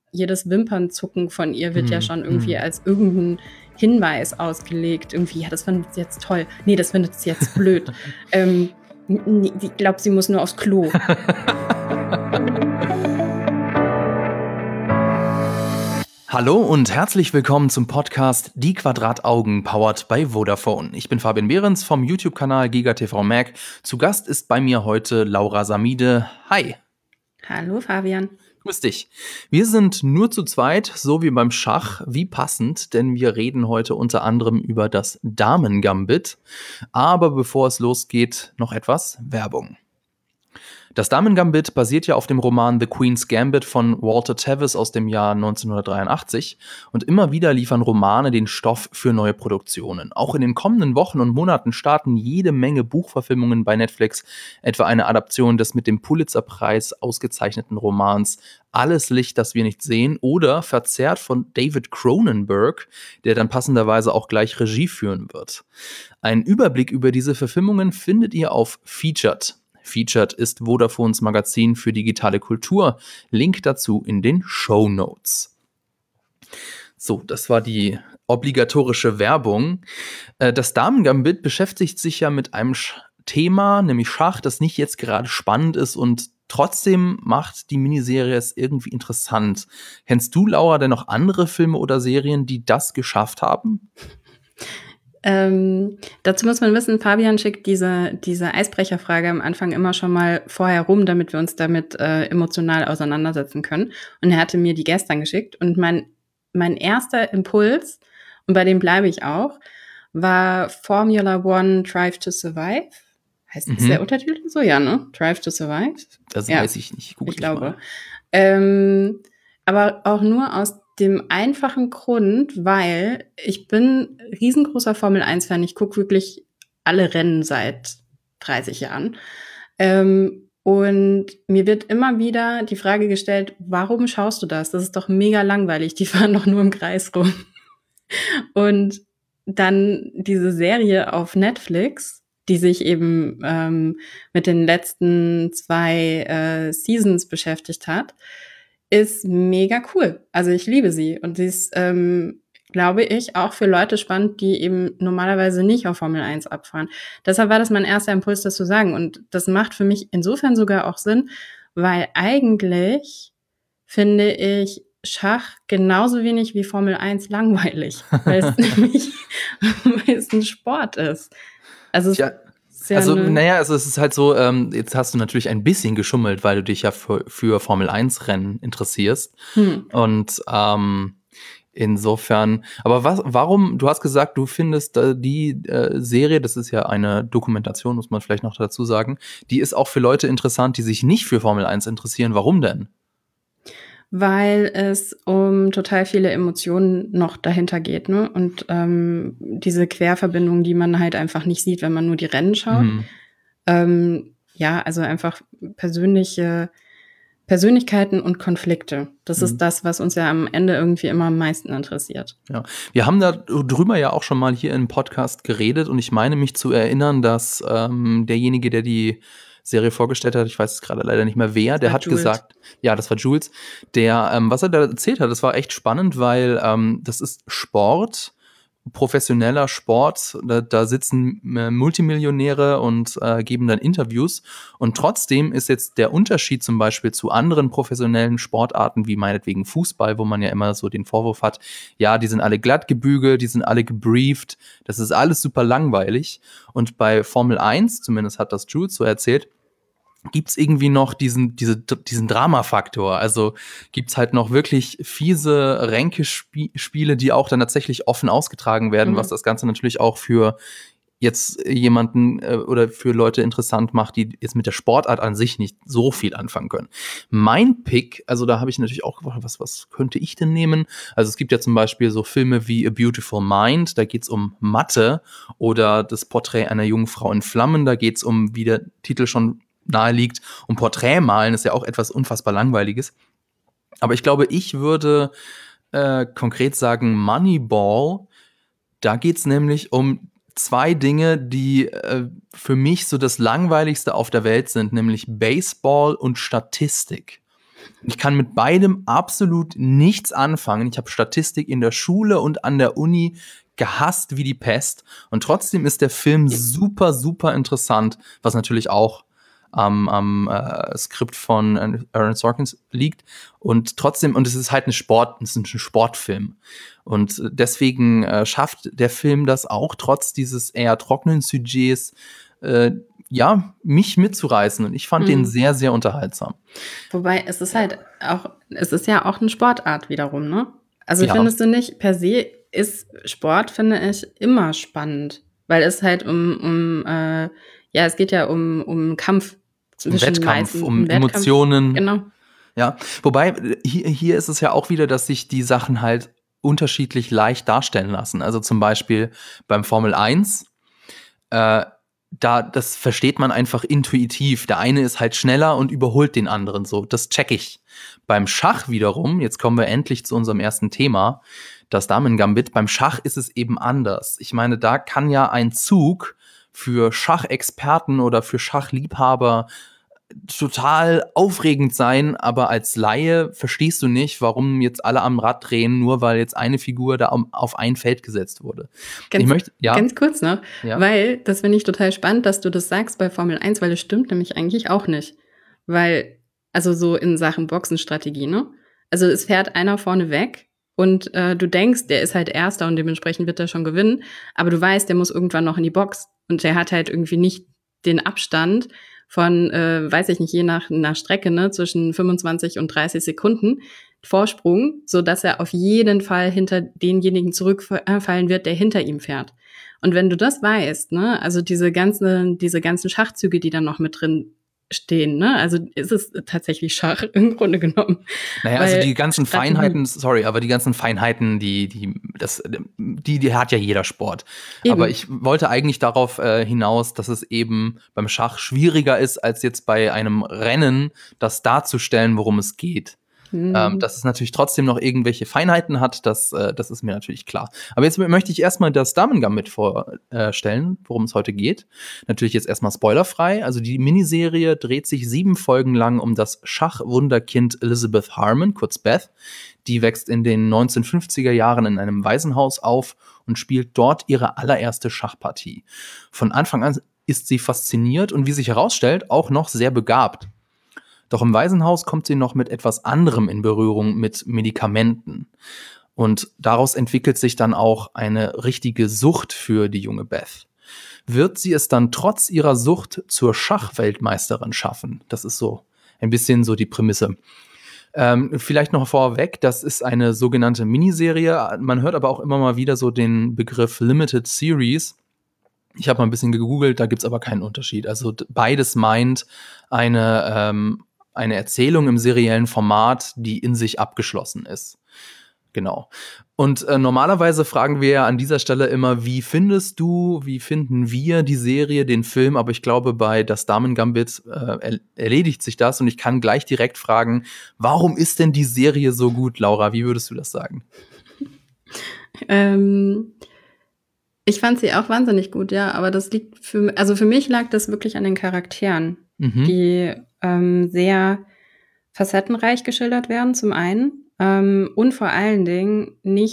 jedes Wimpernzucken von ihr wird ja schon irgendwie Hm. als irgendein Hinweis ausgelegt. Irgendwie, ja, das findet sie jetzt toll. Nee, das findet sie jetzt blöd. Ich glaube, sie muss nur aufs Klo. Hallo und herzlich willkommen zum Podcast Die Quadrataugen, powered by Vodafone. Ich bin Fabian Behrens vom YouTube-Kanal GigaTV Mac. Zu Gast ist bei mir heute Laura Samide. Hi. Hallo, Fabian. Grüß dich. Wir sind nur zu zweit, so wie beim Schach. Wie passend, denn wir reden heute unter anderem über das Damen-Gambit. Aber bevor es losgeht, noch etwas Werbung. Das Damen-Gambit basiert ja auf dem Roman The Queen's Gambit von Walter Tevis aus dem Jahr 1983 und immer wieder liefern Romane den Stoff für neue Produktionen. Auch in den kommenden Wochen und Monaten starten jede Menge Buchverfilmungen bei Netflix, etwa eine Adaption des mit dem Pulitzer-Preis ausgezeichneten Romans Alles Licht, das wir nicht sehen oder Verzerrt von David Cronenberg, der dann passenderweise auch gleich Regie führen wird. Einen Überblick über diese Verfilmungen findet ihr auf Featured. Featured ist Vodafones Magazin für digitale Kultur. Link dazu in den Shownotes. So, das war die obligatorische Werbung. Das Damen-Gambit beschäftigt sich ja mit einem Thema, nämlich Schach, das nicht jetzt gerade spannend ist und trotzdem macht die Miniserie es irgendwie interessant. Kennst du, Laura, denn noch andere Filme oder Serien, die das geschafft haben? Dazu muss man wissen, Fabian schickt diese Eisbrecherfrage am Anfang immer schon mal vorher rum, damit wir uns damit emotional auseinandersetzen können. Und er hatte mir die gestern geschickt. Und mein erster Impuls, und bei dem bleibe ich auch, war Formula One Drive to Survive. Ist der Untertitel so? Ja, ne? Drive to Survive? Das ja, weiß ich nicht. Ich glaube. Aber auch nur aus dem einfachen Grund, weil ich bin riesengroßer Formel-1-Fan. Ich gucke wirklich alle Rennen seit 30 Jahren. Und mir wird immer wieder die Frage gestellt, warum schaust du das? Das ist doch mega langweilig. Die fahren doch nur im Kreis rum. Und dann diese Serie auf Netflix, die sich eben mit den letzten 2 Seasons beschäftigt hat, ist mega cool. Also ich liebe sie. Und sie ist, glaube ich, auch für Leute spannend, die eben normalerweise nicht auf Formel 1 abfahren. Deshalb war das mein erster Impuls, das zu sagen. Und das macht für mich insofern sogar auch Sinn, weil eigentlich finde ich Schach genauso wenig wie Formel 1 langweilig, weil es nämlich weil es ein Sport ist. Also es ist halt so, jetzt hast du natürlich ein bisschen geschummelt, weil du dich ja für Formel-1-Rennen interessierst. Und insofern, aber warum, du hast gesagt, du findest die Serie, das ist ja eine Dokumentation, muss man vielleicht noch dazu sagen, die ist auch für Leute interessant, die sich nicht für Formel 1 interessieren. Warum denn? Weil es um total viele Emotionen noch dahinter geht, ne? Und diese Querverbindung, die man halt einfach nicht sieht, wenn man nur die Rennen schaut. Also einfach Persönlichkeiten und Konflikte. Das ist das, was uns ja am Ende irgendwie immer am meisten interessiert. Ja, wir haben darüber ja auch schon mal hier im Podcast geredet und ich meine mich zu erinnern, dass derjenige, der die Serie vorgestellt hat, ich weiß es gerade leider nicht mehr wer, der hat Jules. gesagt, ja, das war Jules, der, was er da erzählt hat, das war echt spannend, weil das ist Sport, professioneller Sport, da sitzen Multimillionäre und geben dann Interviews und trotzdem ist jetzt der Unterschied zum Beispiel zu anderen professionellen Sportarten, wie meinetwegen Fußball, wo man ja immer so den Vorwurf hat, ja, die sind alle glatt gebügelt, die sind alle gebrieft, das ist alles super langweilig und bei Formel 1, zumindest hat das Jules so erzählt, gibt's irgendwie noch diesen Drama-Faktor. Also gibt's halt noch wirklich fiese Ränkespiele, die auch dann tatsächlich offen ausgetragen werden, was das Ganze natürlich auch für jetzt jemanden oder für Leute interessant macht, die jetzt mit der Sportart an sich nicht so viel anfangen können. Mein Pick, also da habe ich natürlich auch gedacht, was könnte ich denn nehmen? Also es gibt ja zum Beispiel so Filme wie A Beautiful Mind, da geht's um Mathe oder das Porträt einer jungen Frau in Flammen, da geht's um, wie der Titel schon nahe liegt. Und Porträt malen ist ja auch etwas unfassbar Langweiliges. Aber ich glaube, ich würde konkret sagen Moneyball. Da geht's nämlich um 2 Dinge, die für mich so das Langweiligste auf der Welt sind, nämlich Baseball und Statistik. Ich kann mit beidem absolut nichts anfangen. Ich habe Statistik in der Schule und an der Uni gehasst wie die Pest. Und trotzdem ist der Film super, super interessant, was natürlich auch am Skript von Aaron Sorkin liegt. Und trotzdem, und es ist halt es ist ein Sportfilm. Und deswegen schafft der Film das auch, trotz dieses eher trockenen Sujets, mich mitzureißen. Und ich fand den sehr, sehr unterhaltsam. Wobei, es ist ja auch eine Sportart wiederum, ne? Also findest du nicht, per se ist Sport, finde ich, immer spannend. Weil es halt es geht ja um Kampf zwischen Wettkampf, um Emotionen. Genau. Ja, wobei, hier ist es ja auch wieder, dass sich die Sachen halt unterschiedlich leicht darstellen lassen. Also zum Beispiel beim Formel 1, das versteht man einfach intuitiv. Der eine ist halt schneller und überholt den anderen so. Das check ich. Beim Schach wiederum, jetzt kommen wir endlich zu unserem ersten Thema, das Damen-Gambit. Beim Schach ist es eben anders. Ich meine, da kann ja ein Zug für Schachexperten oder für Schachliebhaber total aufregend sein, aber als Laie verstehst du nicht, warum jetzt alle am Rad drehen, nur weil jetzt eine Figur da auf ein Feld gesetzt wurde. Ganz kurz noch, weil das finde ich total spannend, dass du das sagst bei Formel 1, weil das stimmt nämlich eigentlich auch nicht. Weil, also so in Sachen Boxenstrategie, ne? Also es fährt einer vorne weg und du denkst, der ist halt Erster und dementsprechend wird er schon gewinnen, aber du weißt, der muss irgendwann noch in die Box und der hat halt irgendwie nicht den Abstand von, weiß ich nicht, je nach Strecke, ne, zwischen 25 und 30 Sekunden Vorsprung, so dass er auf jeden Fall hinter denjenigen zurückfallen wird, der hinter ihm fährt. Und wenn du das weißt, ne, also diese ganzen Schachzüge, die dann noch mit drin stehen, ne, also ist es tatsächlich Schach im Grunde genommen. Naja, also die ganzen Feinheiten, aber die ganzen Feinheiten, die hat ja jeder Sport. Eben. Aber ich wollte eigentlich darauf hinaus, dass es eben beim Schach schwieriger ist, als jetzt bei einem Rennen, das darzustellen, worum es geht. Dass es natürlich trotzdem noch irgendwelche Feinheiten hat, das ist mir natürlich klar. Aber jetzt möchte ich erstmal das Damen-Gambit vorstellen, worum es heute geht. Natürlich jetzt erstmal spoilerfrei. Also die Miniserie dreht sich 7 Folgen lang um das Schachwunderkind Elizabeth Harmon, kurz Beth. Die wächst in den 1950er Jahren in einem Waisenhaus auf und spielt dort ihre allererste Schachpartie. Von Anfang an ist sie fasziniert und wie sich herausstellt, auch noch sehr begabt. Doch im Waisenhaus kommt sie noch mit etwas anderem in Berührung, mit Medikamenten. Und daraus entwickelt sich dann auch eine richtige Sucht für die junge Beth. Wird sie es dann trotz ihrer Sucht zur Schachweltmeisterin schaffen? Das ist so ein bisschen so die Prämisse. Vielleicht noch vorweg, das ist eine sogenannte Miniserie. Man hört aber auch immer mal wieder so den Begriff Limited Series. Ich habe mal ein bisschen gegoogelt, da gibt's aber keinen Unterschied. Also beides meint eine Erzählung im seriellen Format, die in sich abgeschlossen ist. Genau. Und normalerweise fragen wir ja an dieser Stelle immer, wie finden wir die Serie, den Film? Aber ich glaube, bei Das Damen-Gambit erledigt sich das. Und ich kann gleich direkt fragen, warum ist denn die Serie so gut, Laura? Wie würdest du das sagen? Ich fand sie auch wahnsinnig gut, ja. Aber das liegt für mich lag das wirklich an den Charakteren, die sehr facettenreich geschildert werden, zum einen. Und vor allen Dingen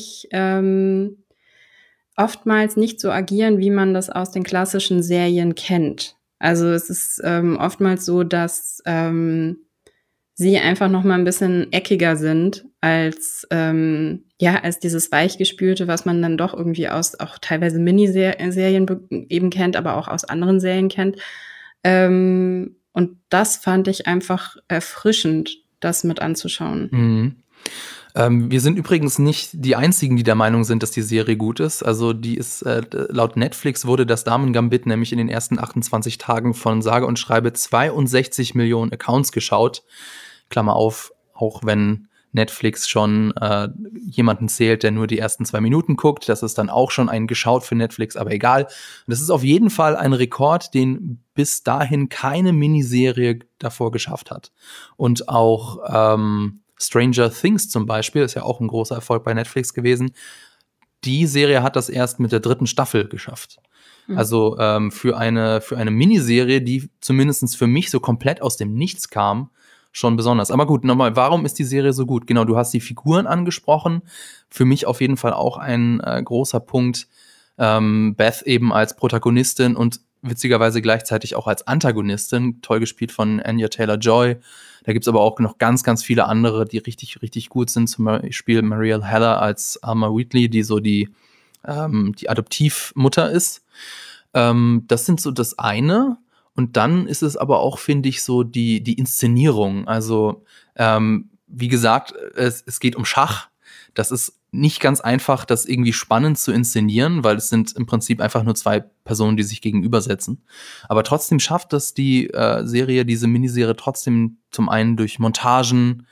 oftmals nicht so agieren, wie man das aus den klassischen Serien kennt. Also es ist oftmals so, dass sie einfach noch mal ein bisschen eckiger sind als dieses Weichgespülte, was man dann doch irgendwie aus auch teilweise Miniserien eben kennt, aber auch aus anderen Serien kennt. Und das fand ich einfach erfrischend, das mit anzuschauen. Mhm. Wir sind übrigens nicht die Einzigen, die der Meinung sind, dass die Serie gut ist. Also die ist, laut Netflix wurde das Damen-Gambit nämlich in den ersten 28 Tagen von sage und schreibe 62 Millionen Accounts geschaut. Klammer auf, auch wenn Netflix schon jemanden zählt, der nur die ersten 2 Minuten guckt. Das ist dann auch schon ein geschaut für Netflix, aber egal. Und das ist auf jeden Fall ein Rekord, den bis dahin keine Miniserie davor geschafft hat. Und auch Stranger Things zum Beispiel, ist ja auch ein großer Erfolg bei Netflix gewesen. Die Serie hat das erst mit der 3. Staffel geschafft. Also für eine Miniserie, die zumindest für mich so komplett aus dem Nichts kam, schon besonders. Aber gut, nochmal, warum ist die Serie so gut? Genau, du hast die Figuren angesprochen. Für mich auf jeden Fall auch ein großer Punkt. Beth eben als Protagonistin und witzigerweise gleichzeitig auch als Antagonistin, toll gespielt von Anya Taylor-Joy. Da gibt's aber auch noch ganz, ganz viele andere, die richtig, richtig gut sind. Zum Beispiel Marielle Heller als Alma Wheatley, die so die Adoptivmutter ist. Das sind so das eine. Und dann ist es aber auch, finde ich, so die Inszenierung. Also, wie gesagt, es geht um Schach. Das ist nicht ganz einfach, das irgendwie spannend zu inszenieren, weil es sind im Prinzip einfach nur zwei Personen, die sich gegenübersetzen. Aber trotzdem schafft es die diese Miniserie trotzdem zum einen durch Montagen,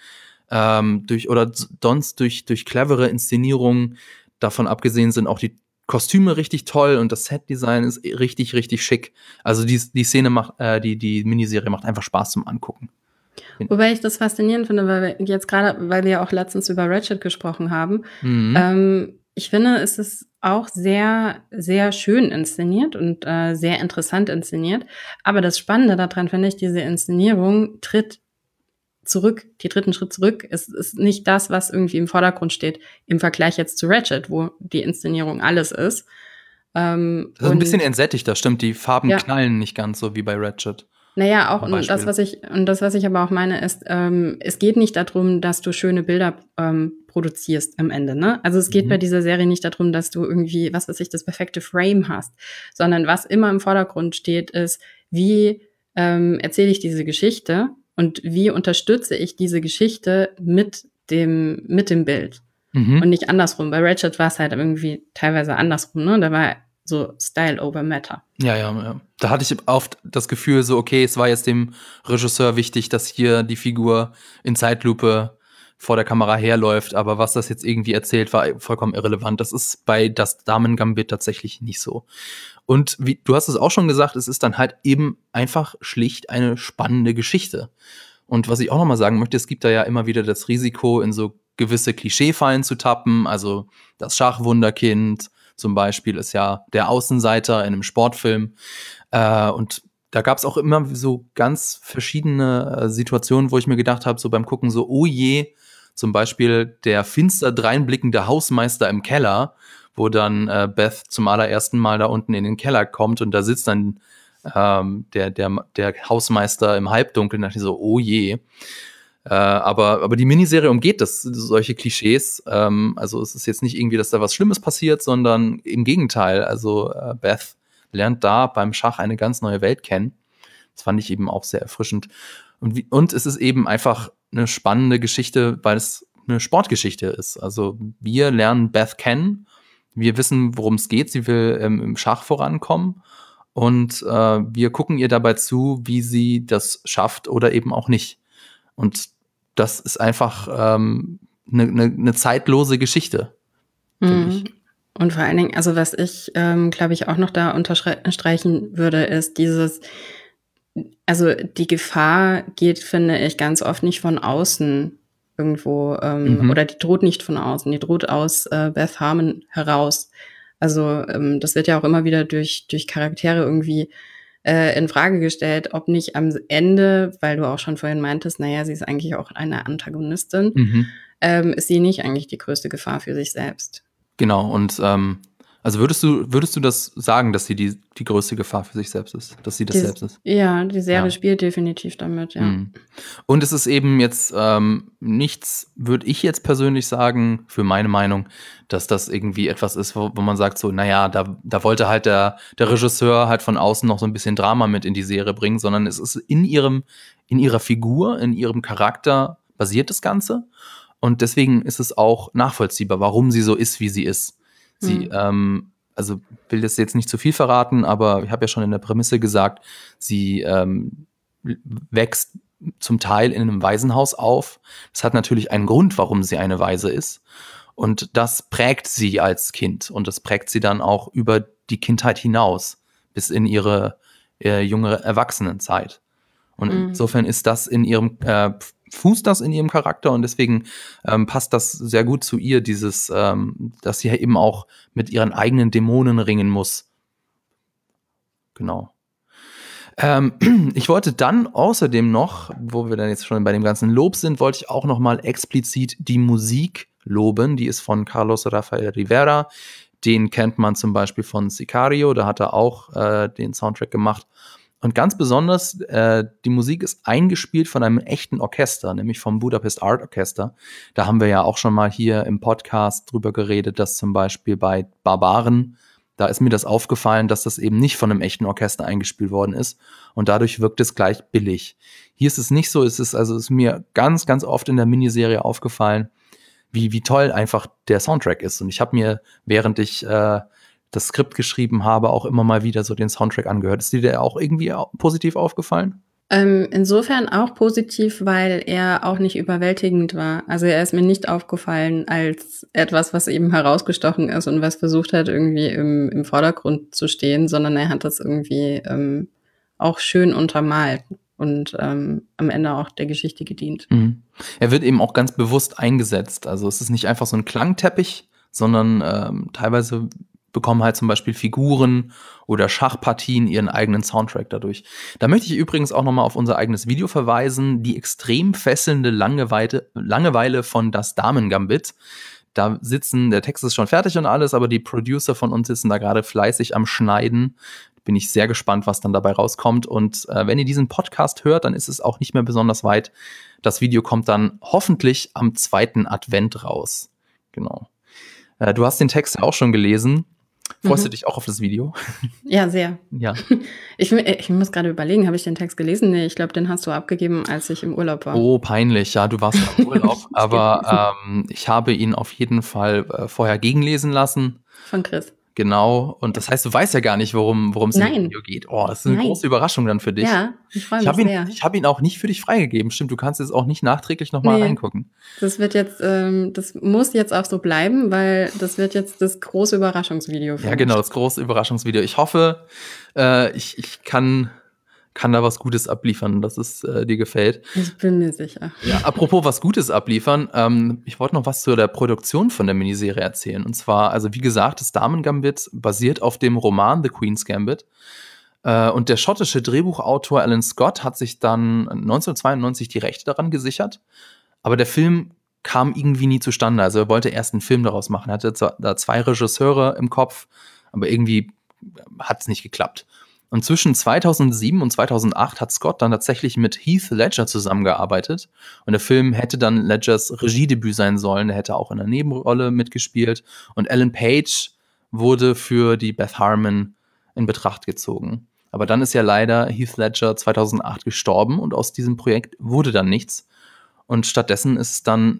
durch clevere Inszenierung. Davon abgesehen sind auch die Kostüme richtig toll und das Setdesign ist richtig, richtig schick. Also die Szene die Miniserie macht einfach Spaß zum Angucken. Wobei ich das faszinierend finde, weil wir ja auch letztens über Ratched gesprochen haben. Ich finde, es ist auch sehr, sehr schön inszeniert und sehr interessant inszeniert. Aber das Spannende daran finde ich, diese Inszenierung tritt einen Schritt zurück. Es ist nicht das, was irgendwie im Vordergrund steht, im Vergleich jetzt zu Ratched, wo die Inszenierung alles ist. Das ist ein bisschen entsättigter, stimmt. Die Farben knallen nicht ganz so wie bei Ratched. Naja, auch und das, was ich aber auch meine, ist, es geht nicht darum, dass du schöne Bilder produzierst am Ende, ne? Also es geht bei dieser Serie nicht darum, dass du irgendwie, was weiß ich, das perfekte Frame hast, sondern was immer im Vordergrund steht, ist, wie erzähle ich diese Geschichte und wie unterstütze ich diese Geschichte mit dem Bild. Und nicht andersrum. Bei Ratched war es halt irgendwie teilweise andersrum, ne? Da war so Style over Matter. Ja. Da hatte ich oft das Gefühl, so, okay, es war jetzt dem Regisseur wichtig, dass hier die Figur in Zeitlupe vor der Kamera herläuft, aber was das jetzt irgendwie erzählt, war vollkommen irrelevant. Das ist bei Das Damen-Gambit tatsächlich nicht so. Und wie du hast es auch schon gesagt, es ist dann halt eben einfach schlicht eine spannende Geschichte. Und was ich auch noch mal sagen möchte, es gibt da ja immer wieder das Risiko, in so gewisse Klischeefallen zu tappen, also das Schachwunderkind zum Beispiel ist ja der Außenseiter in einem Sportfilm. Und da gab es auch immer so ganz verschiedene Situationen, wo ich mir gedacht habe, so beim Gucken so, oh je, zum Beispiel der finster dreinblickende Hausmeister im Keller, wo dann Beth zum allerersten Mal da unten in den Keller kommt und da sitzt dann der Hausmeister im Halbdunkeln, dachte ich so, oh je. Aber die Miniserie umgeht solche Klischees. Also es ist jetzt nicht irgendwie, dass da was Schlimmes passiert, sondern im Gegenteil. Also Beth lernt da beim Schach eine ganz neue Welt kennen. Das fand ich eben auch sehr erfrischend. Und es ist eben einfach eine spannende Geschichte, weil es eine Sportgeschichte ist. Also wir lernen Beth kennen. Wir wissen, worum es geht. Sie will im Schach vorankommen. Und wir gucken ihr dabei zu, wie sie das schafft oder eben auch nicht. Und das ist einfach eine zeitlose Geschichte, finde ich. Und vor allen Dingen, also was ich, glaube ich, auch noch da unterstreichen würde, ist also die Gefahr geht, finde ich, ganz oft nicht von außen irgendwo, oder die droht nicht von außen, die droht aus Beth Harmon heraus. Also das wird ja auch immer wieder durch Charaktere irgendwie in Frage gestellt, ob nicht am Ende, weil du auch schon vorhin meintest, naja, sie ist eigentlich auch eine Antagonistin, ist sie nicht eigentlich die größte Gefahr für sich selbst. Genau, und also würdest du das sagen, dass sie die größte Gefahr für sich selbst ist, dass sie das selbst ist? Ja, die Serie spielt definitiv damit, ja. Und es ist eben jetzt nichts, würde ich jetzt persönlich sagen, für meine Meinung, dass das irgendwie etwas ist, wo man sagt so, naja, da wollte halt der Regisseur halt von außen noch so ein bisschen Drama mit in die Serie bringen, sondern es ist in ihrer Figur, in ihrem Charakter basiert das Ganze. Und deswegen ist es auch nachvollziehbar, warum sie so ist, wie sie ist. Sie, also will das jetzt nicht zu viel verraten, aber ich habe ja schon in der Prämisse gesagt, sie wächst zum Teil in einem Waisenhaus auf. Das hat natürlich einen Grund, warum sie eine Waise ist. Und das prägt sie als Kind. Und das prägt sie dann auch über die Kindheit hinaus, bis in ihre junge Erwachsenenzeit. Und insofern ist das fußt das in ihrem Charakter und deswegen passt das sehr gut zu ihr, dass sie eben auch mit ihren eigenen Dämonen ringen muss. Genau. Ich wollte dann außerdem noch, wo wir dann jetzt schon bei dem ganzen Lob sind, wollte ich auch noch mal explizit die Musik loben. Die ist von Carlos Rafael Rivera. Den kennt man zum Beispiel von Sicario. Da hat er auch den Soundtrack gemacht. Und ganz besonders, die Musik ist eingespielt von einem echten Orchester, nämlich vom Budapest Art Orchester. Da haben wir ja auch schon mal hier im Podcast drüber geredet, dass zum Beispiel bei Barbaren, da ist mir das aufgefallen, dass das eben nicht von einem echten Orchester eingespielt worden ist. Und dadurch wirkt es gleich billig. Hier ist es nicht so. Es ist mir ganz, ganz oft in der Miniserie aufgefallen, wie toll einfach der Soundtrack ist. Und ich habe mir, während ich das Skript geschrieben habe, auch immer mal wieder so den Soundtrack angehört. Ist dir der auch irgendwie positiv aufgefallen? Insofern auch positiv, weil er auch nicht überwältigend war. Also er ist mir nicht aufgefallen als etwas, was eben herausgestochen ist und was versucht hat, irgendwie im Vordergrund zu stehen, sondern er hat das irgendwie auch schön untermalt und am Ende auch der Geschichte gedient. Mhm. Er wird eben auch ganz bewusst eingesetzt. Also es ist nicht einfach so ein Klangteppich, sondern teilweise bekommen halt zum Beispiel Figuren oder Schachpartien ihren eigenen Soundtrack dadurch. Da möchte ich übrigens auch nochmal auf unser eigenes Video verweisen, die extrem fesselnde Langeweile von Das Damen-Gambit. Da sitzen, der Text ist schon fertig und alles, aber die Producer von uns sitzen da gerade fleißig am Schneiden. Bin ich sehr gespannt, was dann dabei rauskommt. Und wenn ihr diesen Podcast hört, dann ist es auch nicht mehr besonders weit. Das Video kommt dann hoffentlich am 2. Advent raus. Genau. Du hast den Text ja auch schon gelesen. Freust du dich auch auf das Video? Ja, sehr. Ja. Ich muss gerade überlegen, habe ich den Text gelesen? Nee, ich glaube, den hast du abgegeben, als ich im Urlaub war. Oh, peinlich. Ja, du warst im Urlaub. Aber ich habe ihn auf jeden Fall vorher gegenlesen lassen. Von Chris. Genau. Und das heißt, du weißt ja gar nicht, worum es im Video geht. Oh, das ist eine große Überraschung dann für dich. Ja, ich freue mich sehr. Ich habe ihn auch nicht für dich freigegeben. Stimmt, du kannst jetzt auch nicht nachträglich nochmal reingucken. Das wird jetzt, das muss jetzt auch so bleiben, weil das wird jetzt das große Überraschungsvideo. Ja, genau, das große Überraschungsvideo. Ich hoffe, ich kann da was Gutes abliefern, dass es dir gefällt. Ich bin mir sicher. Ja, apropos was Gutes abliefern, ich wollte noch was zu der Produktion von der Miniserie erzählen. Und zwar, also wie gesagt, das Damen-Gambit basiert auf dem Roman The Queen's Gambit. Und der schottische Drehbuchautor Alan Scott hat sich dann 1992 die Rechte daran gesichert. Aber der Film kam irgendwie nie zustande. Also er wollte erst einen Film daraus machen. Er hatte da 2 Regisseure im Kopf, aber irgendwie hat es nicht geklappt. Und zwischen 2007 und 2008 hat Scott dann tatsächlich mit Heath Ledger zusammengearbeitet. Und der Film hätte dann Ledgers Regiedebüt sein sollen. Er hätte auch in einer Nebenrolle mitgespielt. Und Ellen Page wurde für die Beth Harmon in Betracht gezogen. Aber dann ist ja leider Heath Ledger 2008 gestorben und aus diesem Projekt wurde dann nichts. Und stattdessen ist es dann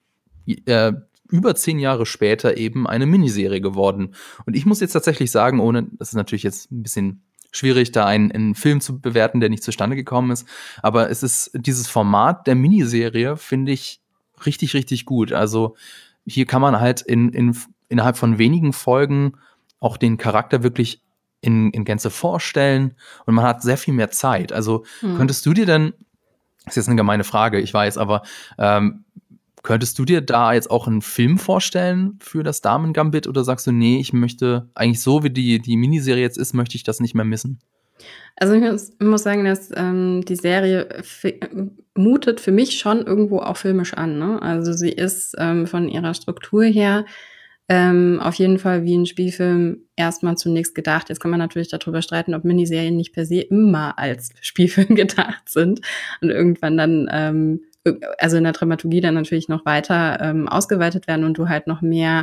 über 10 Jahre später eben eine Miniserie geworden. Und ich muss jetzt tatsächlich sagen, das ist natürlich jetzt ein bisschen schwierig, da einen Film zu bewerten, der nicht zustande gekommen ist. Aber es ist dieses Format der Miniserie, finde ich, richtig, richtig gut. Also hier kann man halt innerhalb von wenigen Folgen auch den Charakter wirklich in Gänze vorstellen und man hat sehr viel mehr Zeit. Also könntest du dir denn, das ist jetzt eine gemeine Frage, ich weiß, aber könntest du dir da jetzt auch einen Film vorstellen für das Damen-Gambit oder sagst du, nee, ich möchte eigentlich so, wie die Miniserie jetzt ist, möchte ich das nicht mehr missen? Also ich muss sagen, dass die Serie mutet für mich schon irgendwo auch filmisch an. Ne? Also sie ist von ihrer Struktur her auf jeden Fall wie ein Spielfilm erstmal zunächst gedacht. Jetzt kann man natürlich darüber streiten, ob Miniserien nicht per se immer als Spielfilm gedacht sind und irgendwann dann also in der Dramaturgie dann natürlich noch weiter ausgeweitet werden und du halt noch mehr,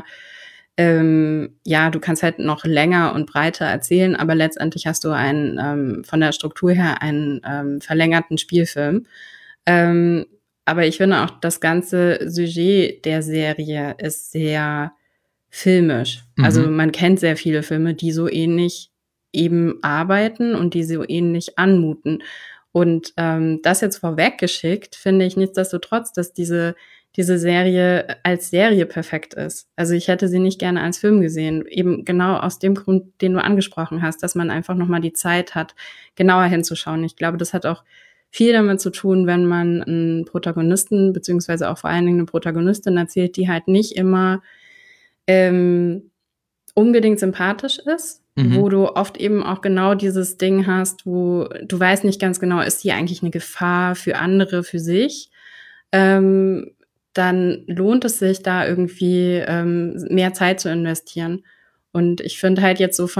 du kannst halt noch länger und breiter erzählen, aber letztendlich hast du einen von der Struktur her einen verlängerten Spielfilm. Aber ich finde auch, das ganze Sujet der Serie ist sehr filmisch. Also man kennt sehr viele Filme, die so ähnlich eben arbeiten und die so ähnlich anmuten. Und das jetzt vorweggeschickt, finde ich nichtsdestotrotz, dass diese Serie als Serie perfekt ist. Also ich hätte sie nicht gerne als Film gesehen, eben genau aus dem Grund, den du angesprochen hast, dass man einfach nochmal die Zeit hat, genauer hinzuschauen. Ich glaube, das hat auch viel damit zu tun, wenn man einen Protagonisten, beziehungsweise auch vor allen Dingen eine Protagonistin erzählt, die halt nicht immer unbedingt sympathisch ist, wo du oft eben auch genau dieses Ding hast, wo du weißt nicht ganz genau, ist die eigentlich eine Gefahr für andere, für sich, dann lohnt es sich, da irgendwie mehr Zeit zu investieren. Und ich finde halt jetzt so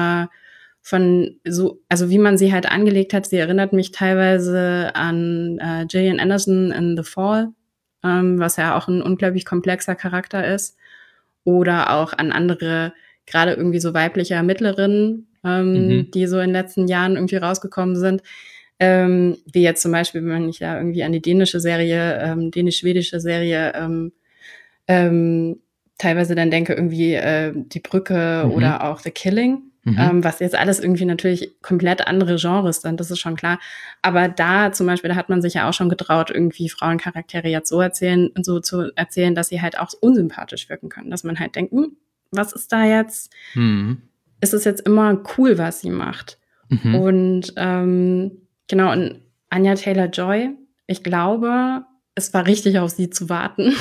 also wie man sie halt angelegt hat, sie erinnert mich teilweise an Gillian Anderson in The Fall, was ja auch ein unglaublich komplexer Charakter ist. Oder auch an andere, gerade irgendwie so weibliche Ermittlerinnen, die so in den letzten Jahren irgendwie rausgekommen sind. Wie jetzt zum Beispiel, wenn ich ja irgendwie an die dänisch-schwedische Serie teilweise dann denke, irgendwie Die Brücke oder auch The Killing, was jetzt alles irgendwie natürlich komplett andere Genres sind, das ist schon klar. Aber da zum Beispiel, da hat man sich ja auch schon getraut, irgendwie Frauencharaktere jetzt so zu erzählen, dass sie halt auch unsympathisch wirken können. Dass man halt denkt, was ist da jetzt? Ist es jetzt immer cool, was sie macht? Und genau, und Anya Taylor-Joy, ich glaube, es war richtig, auf sie zu warten,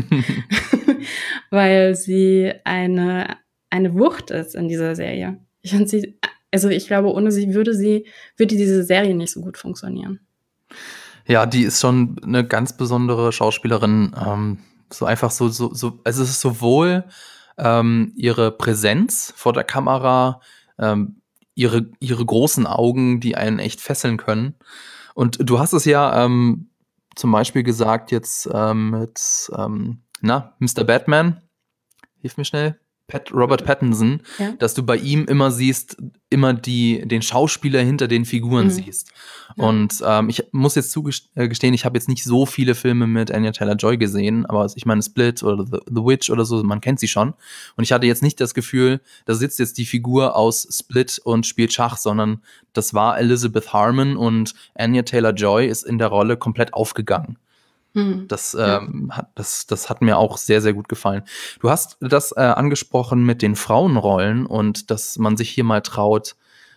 weil sie eine Wucht ist in dieser Serie. Ich finde sie, also ich glaube, ohne sie würde diese Serie nicht so gut funktionieren. Ja, die ist schon eine ganz besondere Schauspielerin. So einfach so, also es ist sowohl ihre Präsenz vor der Kamera, ihre großen Augen, die einen echt fesseln können. Und du hast es ja zum Beispiel gesagt jetzt mit Mr. Batman, hilf mir schnell, Robert Pattinson, Ja. dass du bei ihm immer den Schauspieler hinter den Figuren siehst. Ja. Und ich muss jetzt gestehen, ich habe jetzt nicht so viele Filme mit Anya Taylor-Joy gesehen, aber ich meine Split oder The Witch oder so, man kennt sie schon. Und ich hatte jetzt nicht das Gefühl, da sitzt jetzt die Figur aus Split und spielt Schach, sondern das war Elizabeth Harmon und Anya Taylor-Joy ist in der Rolle komplett aufgegangen. Das hat mir auch sehr, sehr gut gefallen. Du hast das angesprochen mit den Frauenrollen und dass man sich hier mal traut,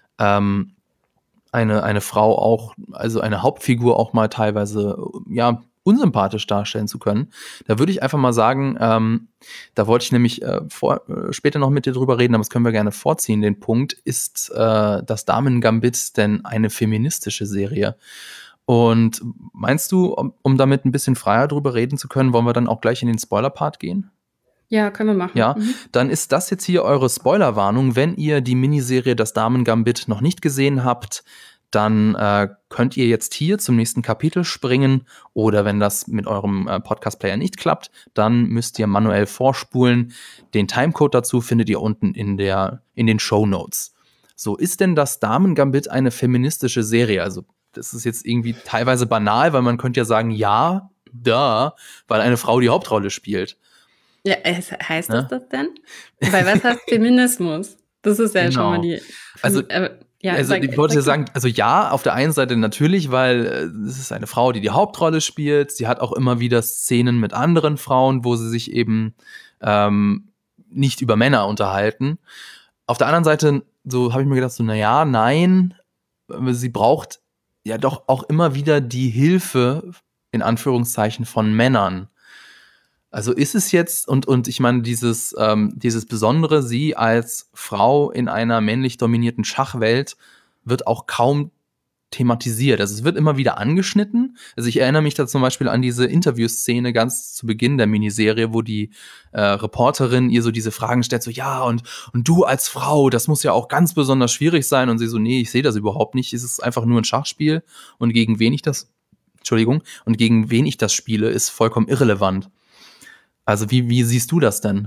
eine Frau auch, also eine Hauptfigur auch mal teilweise, unsympathisch darstellen zu können. Da würde ich einfach mal sagen, da wollte ich nämlich später noch mit dir drüber reden, aber das können wir gerne vorziehen. Den Punkt, ist das Damen-Gambit denn eine feministische Serie? Und meinst du, um damit ein bisschen freier drüber reden zu können, wollen wir dann auch gleich in den Spoiler-Part gehen? Ja, können wir machen. Ja, dann ist das jetzt hier eure Spoilerwarnung. Wenn ihr die Miniserie Das Damen-Gambit noch nicht gesehen habt, dann könnt ihr jetzt hier zum nächsten Kapitel springen, oder wenn das mit eurem Podcast-Player nicht klappt, dann müsst ihr manuell vorspulen. Den Timecode dazu findet ihr unten in den Shownotes. So, ist denn Das Damen-Gambit eine feministische Serie? Also das ist jetzt irgendwie teilweise banal, weil man könnte ja sagen, ja, weil eine Frau die Hauptrolle spielt. Ja, heißt das denn? Weil was heißt Feminismus? Das ist ja schon mal die... Ich wollte sagen, also ja, auf der einen Seite natürlich, weil es ist eine Frau, die Hauptrolle spielt. Sie hat auch immer wieder Szenen mit anderen Frauen, wo sie sich eben nicht über Männer unterhalten. Auf der anderen Seite, so habe ich mir gedacht, so, nein, sie braucht ja doch auch immer wieder die Hilfe, in Anführungszeichen, von Männern. Also ist es jetzt, und ich meine, dieses Besondere, sie als Frau in einer männlich dominierten Schachwelt wird auch kaum thematisiert. Also es wird immer wieder angeschnitten. Also ich erinnere mich da zum Beispiel an diese Interviewszene ganz zu Beginn der Miniserie, wo die Reporterin ihr so diese Fragen stellt, so ja, und du als Frau, das muss ja auch ganz besonders schwierig sein. Und sie so, nee, ich sehe das überhaupt nicht. Es ist einfach nur ein Schachspiel und gegen wen ich das spiele, ist vollkommen irrelevant. Also wie siehst du das denn?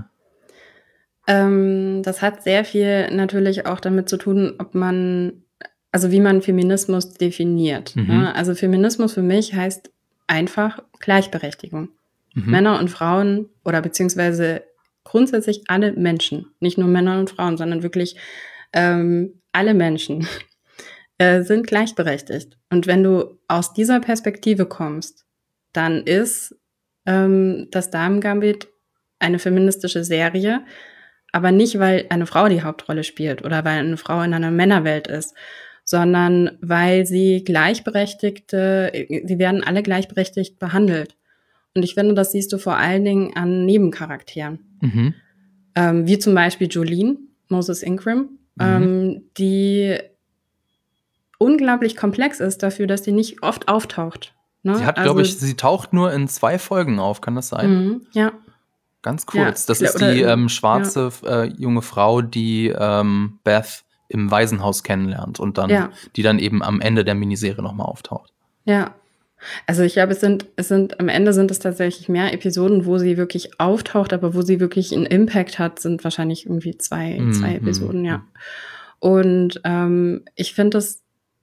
Das hat sehr viel natürlich auch damit zu tun, wie man Feminismus definiert. Ne? Also Feminismus für mich heißt einfach Gleichberechtigung. Männer und Frauen oder beziehungsweise grundsätzlich alle Menschen, nicht nur Männer und Frauen, sondern wirklich alle Menschen sind gleichberechtigt. Und wenn du aus dieser Perspektive kommst, dann ist das Damen-Gambit eine feministische Serie, aber nicht, weil eine Frau die Hauptrolle spielt oder weil eine Frau in einer Männerwelt ist, sondern weil sie werden alle gleichberechtigt behandelt. Und ich finde, das siehst du vor allen Dingen an Nebencharakteren. Wie zum Beispiel Jolene, Moses Ingram. die unglaublich komplex ist dafür, dass sie nicht oft auftaucht. Ne? Sie hat, glaube ich, sie taucht nur in 2 Folgen auf, kann das sein? Ja. Ganz kurz. Ja, das ist die schwarze junge Frau, die Beth im Waisenhaus kennenlernt und dann, die dann eben am Ende der Miniserie nochmal auftaucht. Ja. Also ich glaube, am Ende sind es tatsächlich mehr Episoden, wo sie wirklich auftaucht, aber wo sie wirklich einen Impact hat, sind wahrscheinlich irgendwie zwei Episoden, ja. Und ich finde das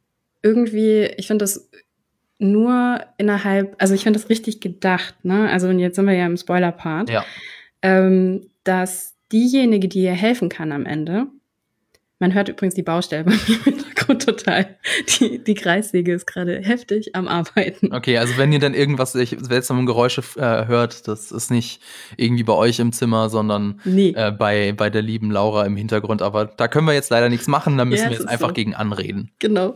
nur innerhalb, also ich finde das richtig gedacht, ne? Also und jetzt sind wir ja im Spoiler-Part, dass diejenige, die ihr helfen kann am Ende, man hört übrigens die Baustelle bei mir im Hintergrund total. Die Kreissäge ist gerade heftig am Arbeiten. Okay, also wenn ihr dann irgendwas seltsame Geräusche hört, das ist nicht irgendwie bei euch im Zimmer, sondern bei der lieben Laura im Hintergrund. Aber da können wir jetzt leider nichts machen, da müssen wir jetzt einfach gegen anreden. Genau.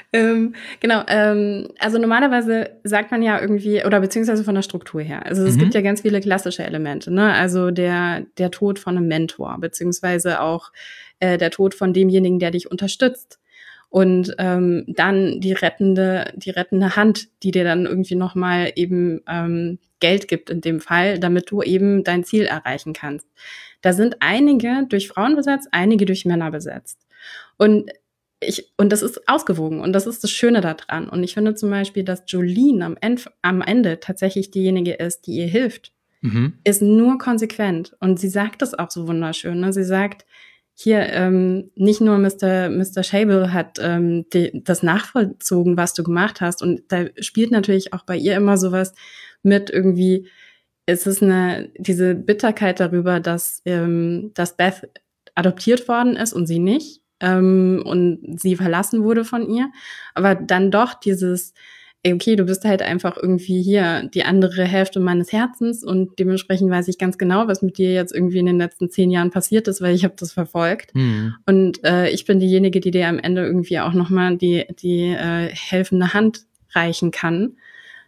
Also normalerweise sagt man ja irgendwie, oder beziehungsweise von der Struktur her. Also es gibt ja ganz viele klassische Elemente, ne? Also der Tod von einem Mentor, beziehungsweise auch der Tod von demjenigen, der dich unterstützt. Und dann die rettende Hand, die dir dann irgendwie nochmal eben Geld gibt in dem Fall, damit du eben dein Ziel erreichen kannst. Da sind einige durch Frauen besetzt, einige durch Männer besetzt. Und das ist ausgewogen und das ist das Schöne daran. Und ich finde zum Beispiel, dass Jolene am Ende tatsächlich diejenige ist, die ihr hilft, ist nur konsequent. Und sie sagt das auch so wunderschön. Ne? Sie sagt, hier, nicht nur Mr. Shable hat das nachvollzogen, was du gemacht hast. Und da spielt natürlich auch bei ihr immer sowas mit irgendwie, es ist diese Bitterkeit darüber, dass Beth adoptiert worden ist und sie nicht. Und sie verlassen wurde von ihr. Aber dann doch dieses, okay, du bist halt einfach irgendwie hier die andere Hälfte meines Herzens und dementsprechend weiß ich ganz genau, was mit dir jetzt irgendwie in den letzten 10 Jahren passiert ist, weil ich habe das verfolgt. Und ich bin diejenige, die dir am Ende irgendwie auch nochmal die helfende Hand reichen kann.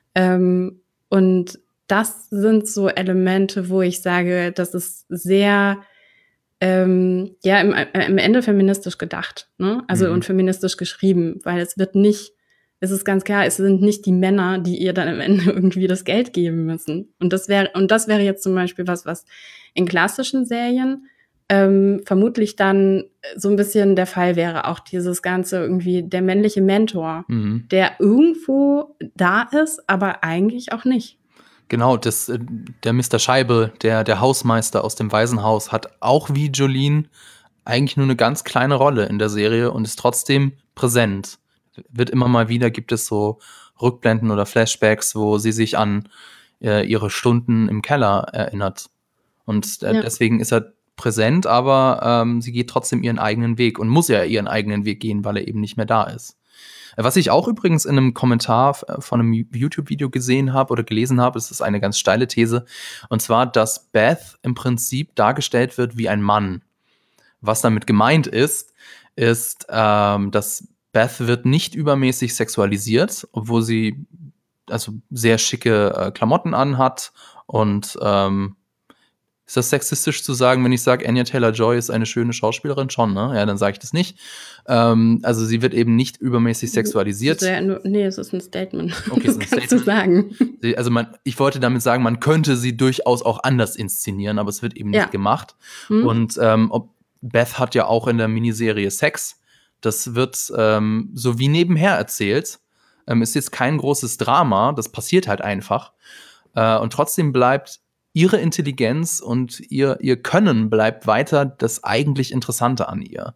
Und das sind so Elemente, wo ich sage, das ist sehr im Ende feministisch gedacht, ne? Also und feministisch geschrieben, weil es ist ganz klar, es sind nicht die Männer, die ihr dann am Ende irgendwie das Geld geben müssen. Und das wäre jetzt zum Beispiel was in klassischen Serien vermutlich dann so ein bisschen der Fall wäre, auch dieses Ganze irgendwie der männliche Mentor, der irgendwo da ist, aber eigentlich auch nicht. Genau, der Mr. Scheibel, der Hausmeister aus dem Waisenhaus, hat auch wie Jolene eigentlich nur eine ganz kleine Rolle in der Serie und ist trotzdem präsent. Wird immer mal wieder, gibt es so Rückblenden oder Flashbacks, wo sie sich an ihre Stunden im Keller erinnert. Und deswegen ist er präsent, aber sie geht trotzdem ihren eigenen Weg und muss ja ihren eigenen Weg gehen, weil er eben nicht mehr da ist. Was ich auch übrigens in einem Kommentar von einem YouTube-Video gesehen habe oder gelesen habe, das ist eine ganz steile These, und zwar, dass Beth im Prinzip dargestellt wird wie ein Mann. Was damit gemeint ist, dass Beth wird nicht übermäßig sexualisiert, obwohl sie also sehr schicke Klamotten anhat und ist das sexistisch zu sagen, wenn ich sage, Anya Taylor-Joy ist eine schöne Schauspielerin? Schon, ne? Ja, dann sage ich das nicht. Also sie wird eben nicht übermäßig sexualisiert. Nee, es ist ein Statement. Okay, das kannst du sagen. Also ich wollte damit sagen, man könnte sie durchaus auch anders inszenieren, aber es wird eben nicht gemacht. Und Beth hat ja auch in der Miniserie Sex. Das wird so wie nebenher erzählt. Ist jetzt kein großes Drama, das passiert halt einfach. Und trotzdem bleibt ihre Intelligenz und ihr Können bleibt weiter das eigentlich Interessante an ihr.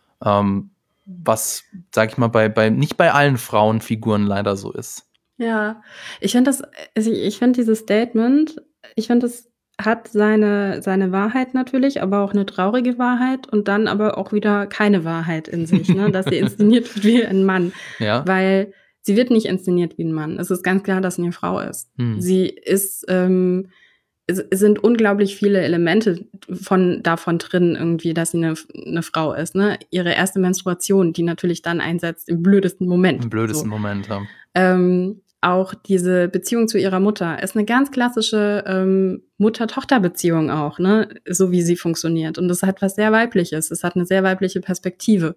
Was, sag ich mal, nicht bei allen Frauenfiguren leider so ist. Ja, ich finde dieses Statement, das hat seine Wahrheit natürlich, aber auch eine traurige Wahrheit und dann aber auch wieder keine Wahrheit in sich, ne? Dass sie inszeniert wird wie ein Mann. Ja. Weil sie wird nicht inszeniert wie ein Mann. Es ist ganz klar, dass sie eine Frau ist. Sie ist es sind unglaublich viele Elemente davon drin, irgendwie, dass sie eine Frau ist. Ne? Ihre erste Menstruation, die natürlich dann einsetzt im blödesten Moment. Im blödesten Moment, ja. auch diese Beziehung zu ihrer Mutter ist eine ganz klassische Mutter-Tochter-Beziehung auch, ne? So wie sie funktioniert. Und das hat was sehr Weibliches. Es hat eine sehr weibliche Perspektive.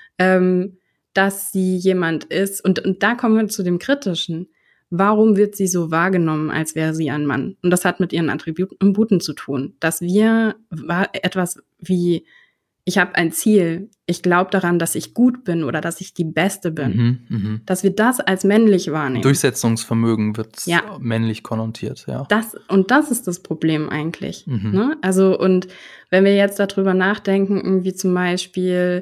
Dass sie jemand ist, und da kommen wir zu dem Kritischen. Warum wird sie so wahrgenommen, als wäre sie ein Mann? Und das hat mit ihren Attributen zu tun. Dass wir etwas wie, ich habe ein Ziel, ich glaube daran, dass ich gut bin oder dass ich die Beste bin. Dass wir das als männlich wahrnehmen. Durchsetzungsvermögen wird männlich konnotiert, ja. Das ist das Problem eigentlich. Ne? Also, und wenn wir jetzt darüber nachdenken, irgendwie zum Beispiel,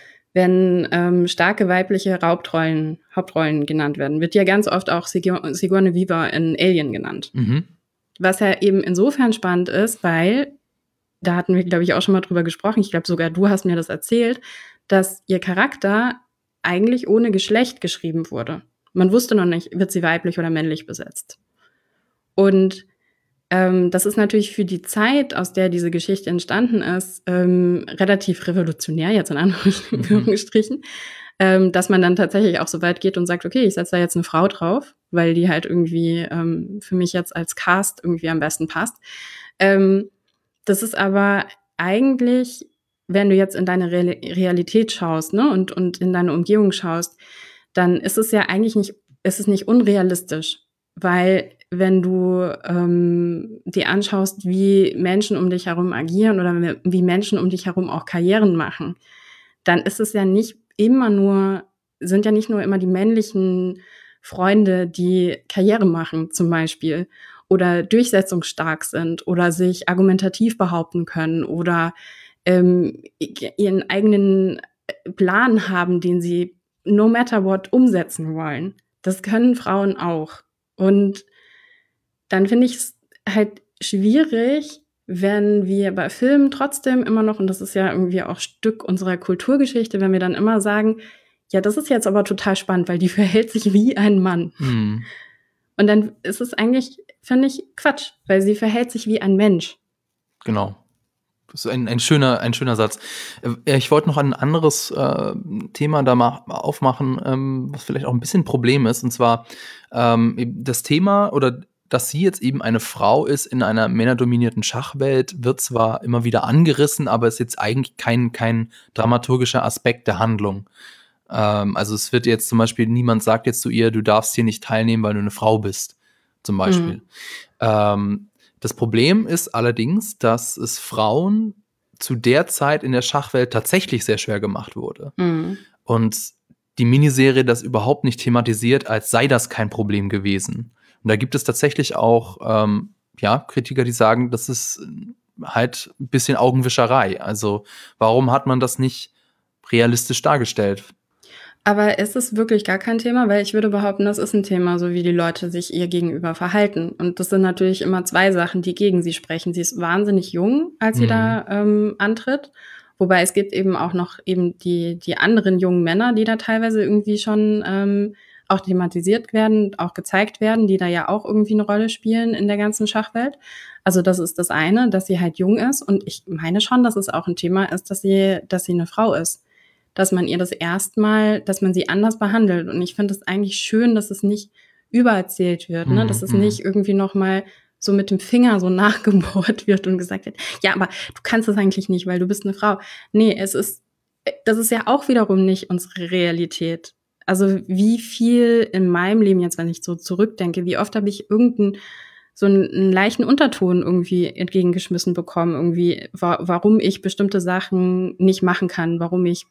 wenn starke weibliche Hauptrollen genannt werden, wird ja ganz oft auch Sigourney Weaver in Alien genannt. Was ja eben insofern spannend ist, weil, da hatten wir, glaube ich, auch schon mal drüber gesprochen, ich glaube sogar du hast mir das erzählt, dass ihr Charakter eigentlich ohne Geschlecht geschrieben wurde. Man wusste noch nicht, wird sie weiblich oder männlich besetzt. Und das ist natürlich für die Zeit, aus der diese Geschichte entstanden ist, relativ revolutionär, jetzt in Anführungsstrichen, dass man dann tatsächlich auch so weit geht und sagt, okay, ich setze da jetzt eine Frau drauf, weil die halt irgendwie für mich jetzt als Cast irgendwie am besten passt. Das ist aber eigentlich, wenn du jetzt in deine Realität schaust, ne, und in deine Umgebung schaust, dann ist es ja eigentlich nicht unrealistisch, weil wenn du dir anschaust, wie Menschen um dich herum agieren oder wie Menschen um dich herum auch Karrieren machen, dann ist es ja nicht sind ja nicht nur immer die männlichen Freunde, die Karriere machen zum Beispiel oder durchsetzungsstark sind oder sich argumentativ behaupten können oder ihren eigenen Plan haben, den sie no matter what umsetzen wollen. Das können Frauen auch. Und dann finde ich es halt schwierig, wenn wir bei Filmen trotzdem immer noch, und das ist ja irgendwie auch Stück unserer Kulturgeschichte, wenn wir dann immer sagen, ja, das ist jetzt aber total spannend, weil die verhält sich wie ein Mann. Und dann ist es eigentlich, finde ich, Quatsch, weil sie verhält sich wie ein Mensch. Genau. Das ist ein schöner Satz. Ich wollte noch ein anderes Thema da mal aufmachen, was vielleicht auch ein bisschen ein Problem ist. Und zwar das Thema, oder dass sie jetzt eben eine Frau ist in einer männerdominierten Schachwelt, wird zwar immer wieder angerissen, aber ist jetzt eigentlich kein dramaturgischer Aspekt der Handlung. Also es wird jetzt zum Beispiel, niemand sagt jetzt zu ihr, du darfst hier nicht teilnehmen, weil du eine Frau bist, zum Beispiel. Das Problem ist allerdings, dass es Frauen zu der Zeit in der Schachwelt tatsächlich sehr schwer gemacht wurde. Und die Miniserie das überhaupt nicht thematisiert, als sei das kein Problem gewesen. Und da gibt es tatsächlich auch Kritiker, die sagen, das ist halt ein bisschen Augenwischerei. Also warum hat man das nicht realistisch dargestellt? Aber ist es wirklich gar kein Thema? Weil ich würde behaupten, das ist ein Thema, so wie die Leute sich ihr gegenüber verhalten. Und das sind natürlich immer zwei Sachen, die gegen sie sprechen. Sie ist wahnsinnig jung, als sie da antritt. Wobei es gibt eben auch noch eben die anderen jungen Männer, die da teilweise irgendwie schon auch thematisiert werden, auch gezeigt werden, die da ja auch irgendwie eine Rolle spielen in der ganzen Schachwelt. Also das ist das eine, dass sie halt jung ist. Und ich meine schon, dass es auch ein Thema ist, dass sie eine Frau ist. Dass man ihr dass man sie anders behandelt. Und ich finde es eigentlich schön, dass es nicht übererzählt wird, ne? Dass es nicht irgendwie nochmal so mit dem Finger so nachgebohrt wird und gesagt wird, ja, aber du kannst das eigentlich nicht, weil du bist eine Frau. Nee, das ist ja auch wiederum nicht unsere Realität. Also wie viel in meinem Leben jetzt, wenn ich so zurückdenke, wie oft habe ich so einen leichten Unterton irgendwie entgegengeschmissen bekommen, irgendwie, warum ich bestimmte Sachen nicht machen kann, warum es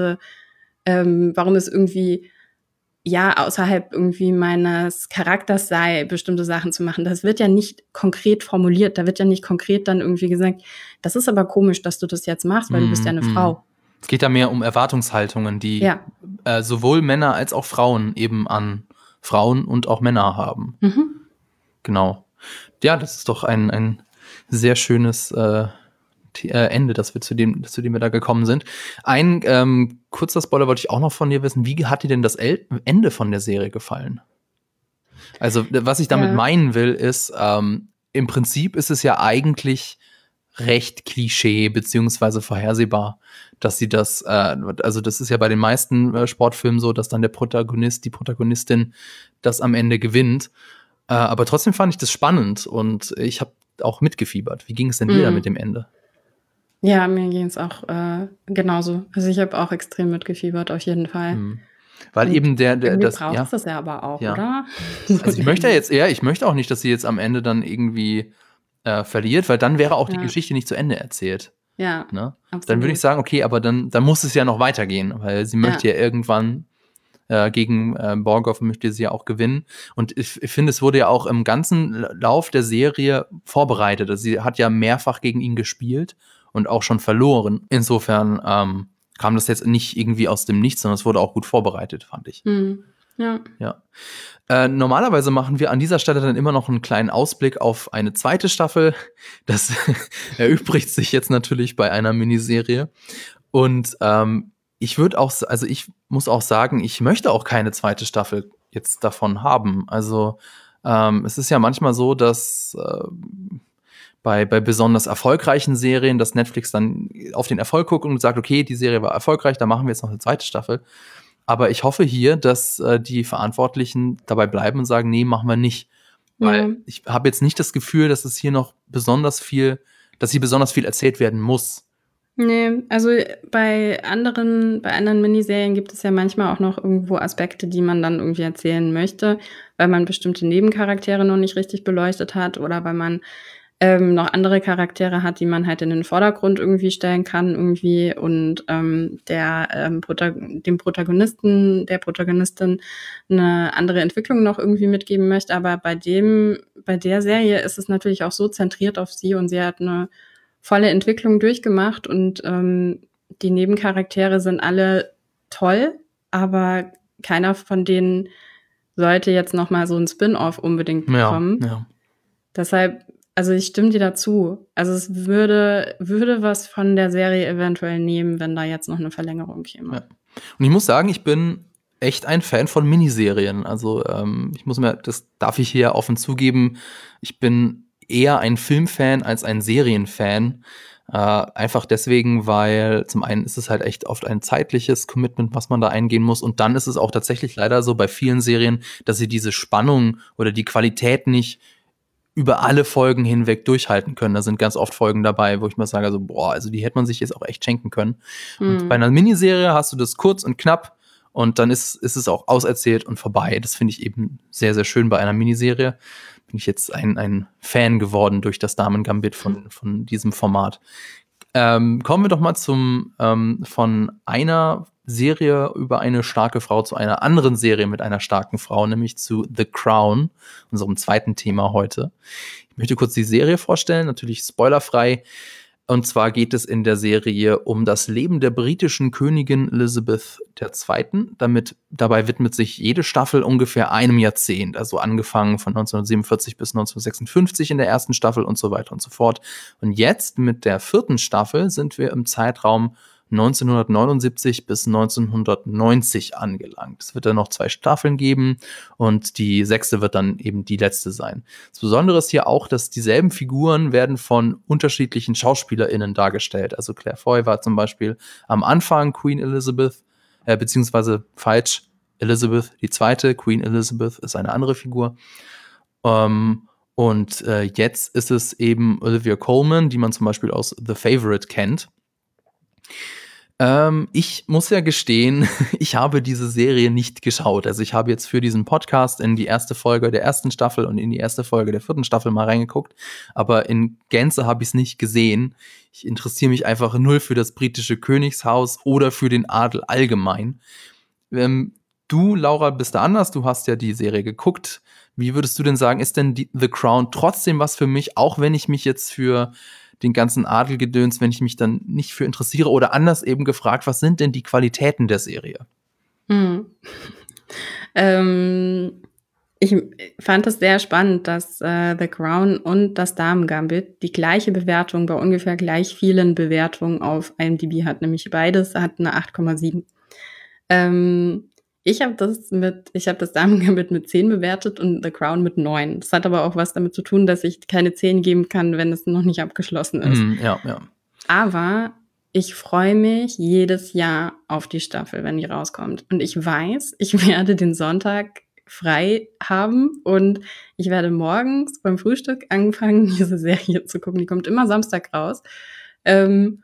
irgendwie außerhalb irgendwie meines Charakters sei, bestimmte Sachen zu machen. Das wird ja nicht konkret formuliert, da wird ja nicht konkret dann irgendwie gesagt, das ist aber komisch, dass du das jetzt machst, weil du bist ja eine Frau. Es geht da mehr um Erwartungshaltungen, die sowohl Männer als auch Frauen eben an Frauen und auch Männer haben. Genau. Ja, das ist doch ein sehr schönes Ende, zu dem wir da gekommen sind. Ein kurzer Spoiler wollte ich auch noch von dir wissen. Wie hat dir denn das Ende von der Serie gefallen? Also, was ich damit meinen will, ist, im Prinzip ist es ja eigentlich recht Klischee beziehungsweise vorhersehbar, dass sie das, also das ist ja bei den meisten Sportfilmen so, dass dann der Protagonist, die Protagonistin das am Ende gewinnt. Aber trotzdem fand ich das spannend und ich habe auch mitgefiebert. Wie ging es denn dir da mit dem Ende? Ja, mir ging es auch genauso. Also ich habe auch extrem mitgefiebert, auf jeden Fall. Weil Und eben irgendwie das, braucht es ja aber auch, ja. oder? Also ich möchte auch nicht, dass sie jetzt am Ende dann irgendwie verliert, weil dann wäre auch die Geschichte nicht zu Ende erzählt. Ja, ne? absolut. Dann würde ich sagen, okay, aber dann muss es ja noch weitergehen, weil sie möchte ja irgendwann gegen Borgoff möchte sie ja auch gewinnen. Und ich finde, es wurde ja auch im ganzen Lauf der Serie vorbereitet. Also sie hat ja mehrfach gegen ihn gespielt und auch schon verloren. Insofern kam das jetzt nicht irgendwie aus dem Nichts, sondern es wurde auch gut vorbereitet, fand ich. Ja. Normalerweise machen wir an dieser Stelle dann immer noch einen kleinen Ausblick auf eine zweite Staffel. Das erübrigt sich jetzt natürlich bei einer Miniserie. Und ich muss auch sagen, ich möchte auch keine zweite Staffel jetzt davon haben. Also es ist ja manchmal so, dass bei besonders erfolgreichen Serien, dass Netflix dann auf den Erfolg guckt und sagt, okay, die Serie war erfolgreich, da machen wir jetzt noch eine zweite Staffel. Aber ich hoffe hier, dass die Verantwortlichen dabei bleiben und sagen, nee, machen wir nicht. Weil ich habe jetzt nicht das Gefühl, dass es hier noch besonders viel erzählt werden muss. Nee, also bei anderen Miniserien gibt es ja manchmal auch noch irgendwo Aspekte, die man dann irgendwie erzählen möchte, weil man bestimmte Nebencharaktere noch nicht richtig beleuchtet hat oder weil man noch andere Charaktere hat, die man halt in den Vordergrund irgendwie stellen kann irgendwie und dem Protagonisten, der Protagonistin eine andere Entwicklung noch irgendwie mitgeben möchte. Aber bei der Serie ist es natürlich auch so zentriert auf sie und sie hat eine volle Entwicklung durchgemacht und die Nebencharaktere sind alle toll, aber keiner von denen sollte jetzt noch mal so ein Spin-off unbedingt bekommen. Ja. Deshalb, also ich stimme dir dazu. Also es würde was von der Serie eventuell nehmen, wenn da jetzt noch eine Verlängerung käme. Ja. Und ich muss sagen, ich bin echt ein Fan von Miniserien. Also das darf ich hier offen zugeben, ich bin eher ein Filmfan als ein Serienfan. Einfach deswegen, weil zum einen ist es halt echt oft ein zeitliches Commitment, was man da eingehen muss. Und dann ist es auch tatsächlich leider so bei vielen Serien, dass sie diese Spannung oder die Qualität nicht über alle Folgen hinweg durchhalten können. Da sind ganz oft Folgen dabei, wo ich mal sage, also die hätte man sich jetzt auch echt schenken können. Und bei einer Miniserie hast du das kurz und knapp und dann ist es auch auserzählt und vorbei. Das finde ich eben sehr, sehr schön bei einer Miniserie. Bin ich jetzt ein Fan geworden durch das Damen-Gambit von diesem Format. Kommen wir doch mal von einer Serie über eine starke Frau zu einer anderen Serie mit einer starken Frau, nämlich zu The Crown, unserem zweiten Thema heute. Ich möchte kurz die Serie vorstellen, natürlich spoilerfrei. Und zwar geht es in der Serie um das Leben der britischen Königin Elizabeth II. Dabei widmet sich jede Staffel ungefähr einem Jahrzehnt, also angefangen von 1947 bis 1956 in der ersten Staffel und so weiter und so fort. Und jetzt mit der 4. Staffel sind wir im Zeitraum 1979 bis 1990 angelangt. Es wird dann noch 2 Staffeln geben und die 6. wird dann eben die letzte sein. Das Besondere ist hier auch, dass dieselben Figuren werden von unterschiedlichen SchauspielerInnen dargestellt. Also Claire Foy war zum Beispiel am Anfang Queen Elizabeth, beziehungsweise falsch, Elizabeth II. Queen Elizabeth ist eine andere Figur. Und jetzt ist es eben Olivia Colman, die man zum Beispiel aus The Favourite kennt. Ich muss ja gestehen, ich habe diese Serie nicht geschaut. Also ich habe jetzt für diesen Podcast in die erste Folge der 1. Staffel und in die erste Folge der 4. Staffel mal reingeguckt, aber in Gänze habe ich es nicht gesehen. Ich interessiere mich einfach null für das britische Königshaus oder für den Adel allgemein. Du, Laura, bist da anders. Du hast ja die Serie geguckt. Wie würdest du denn sagen, ist denn The Crown trotzdem was für mich, auch wenn ich mich jetzt für den ganzen Adelgedöns, wenn ich mich dann nicht für interessiere, oder anders eben gefragt, was sind denn die Qualitäten der Serie? Ich fand es sehr spannend, dass The Crown und das Damen-Gambit die gleiche Bewertung bei ungefähr gleich vielen Bewertungen auf IMDb hat, nämlich beides hat eine 8,7. Ich habe das Damen Gambit mit 10 bewertet und The Crown mit 9. Das hat aber auch was damit zu tun, dass ich keine 10 geben kann, wenn es noch nicht abgeschlossen ist. Ja, ja. Aber ich freue mich jedes Jahr auf die Staffel, wenn die rauskommt. Und ich weiß, ich werde den Sonntag frei haben und ich werde morgens beim Frühstück anfangen, diese Serie zu gucken. Die kommt immer Samstag raus. Genau,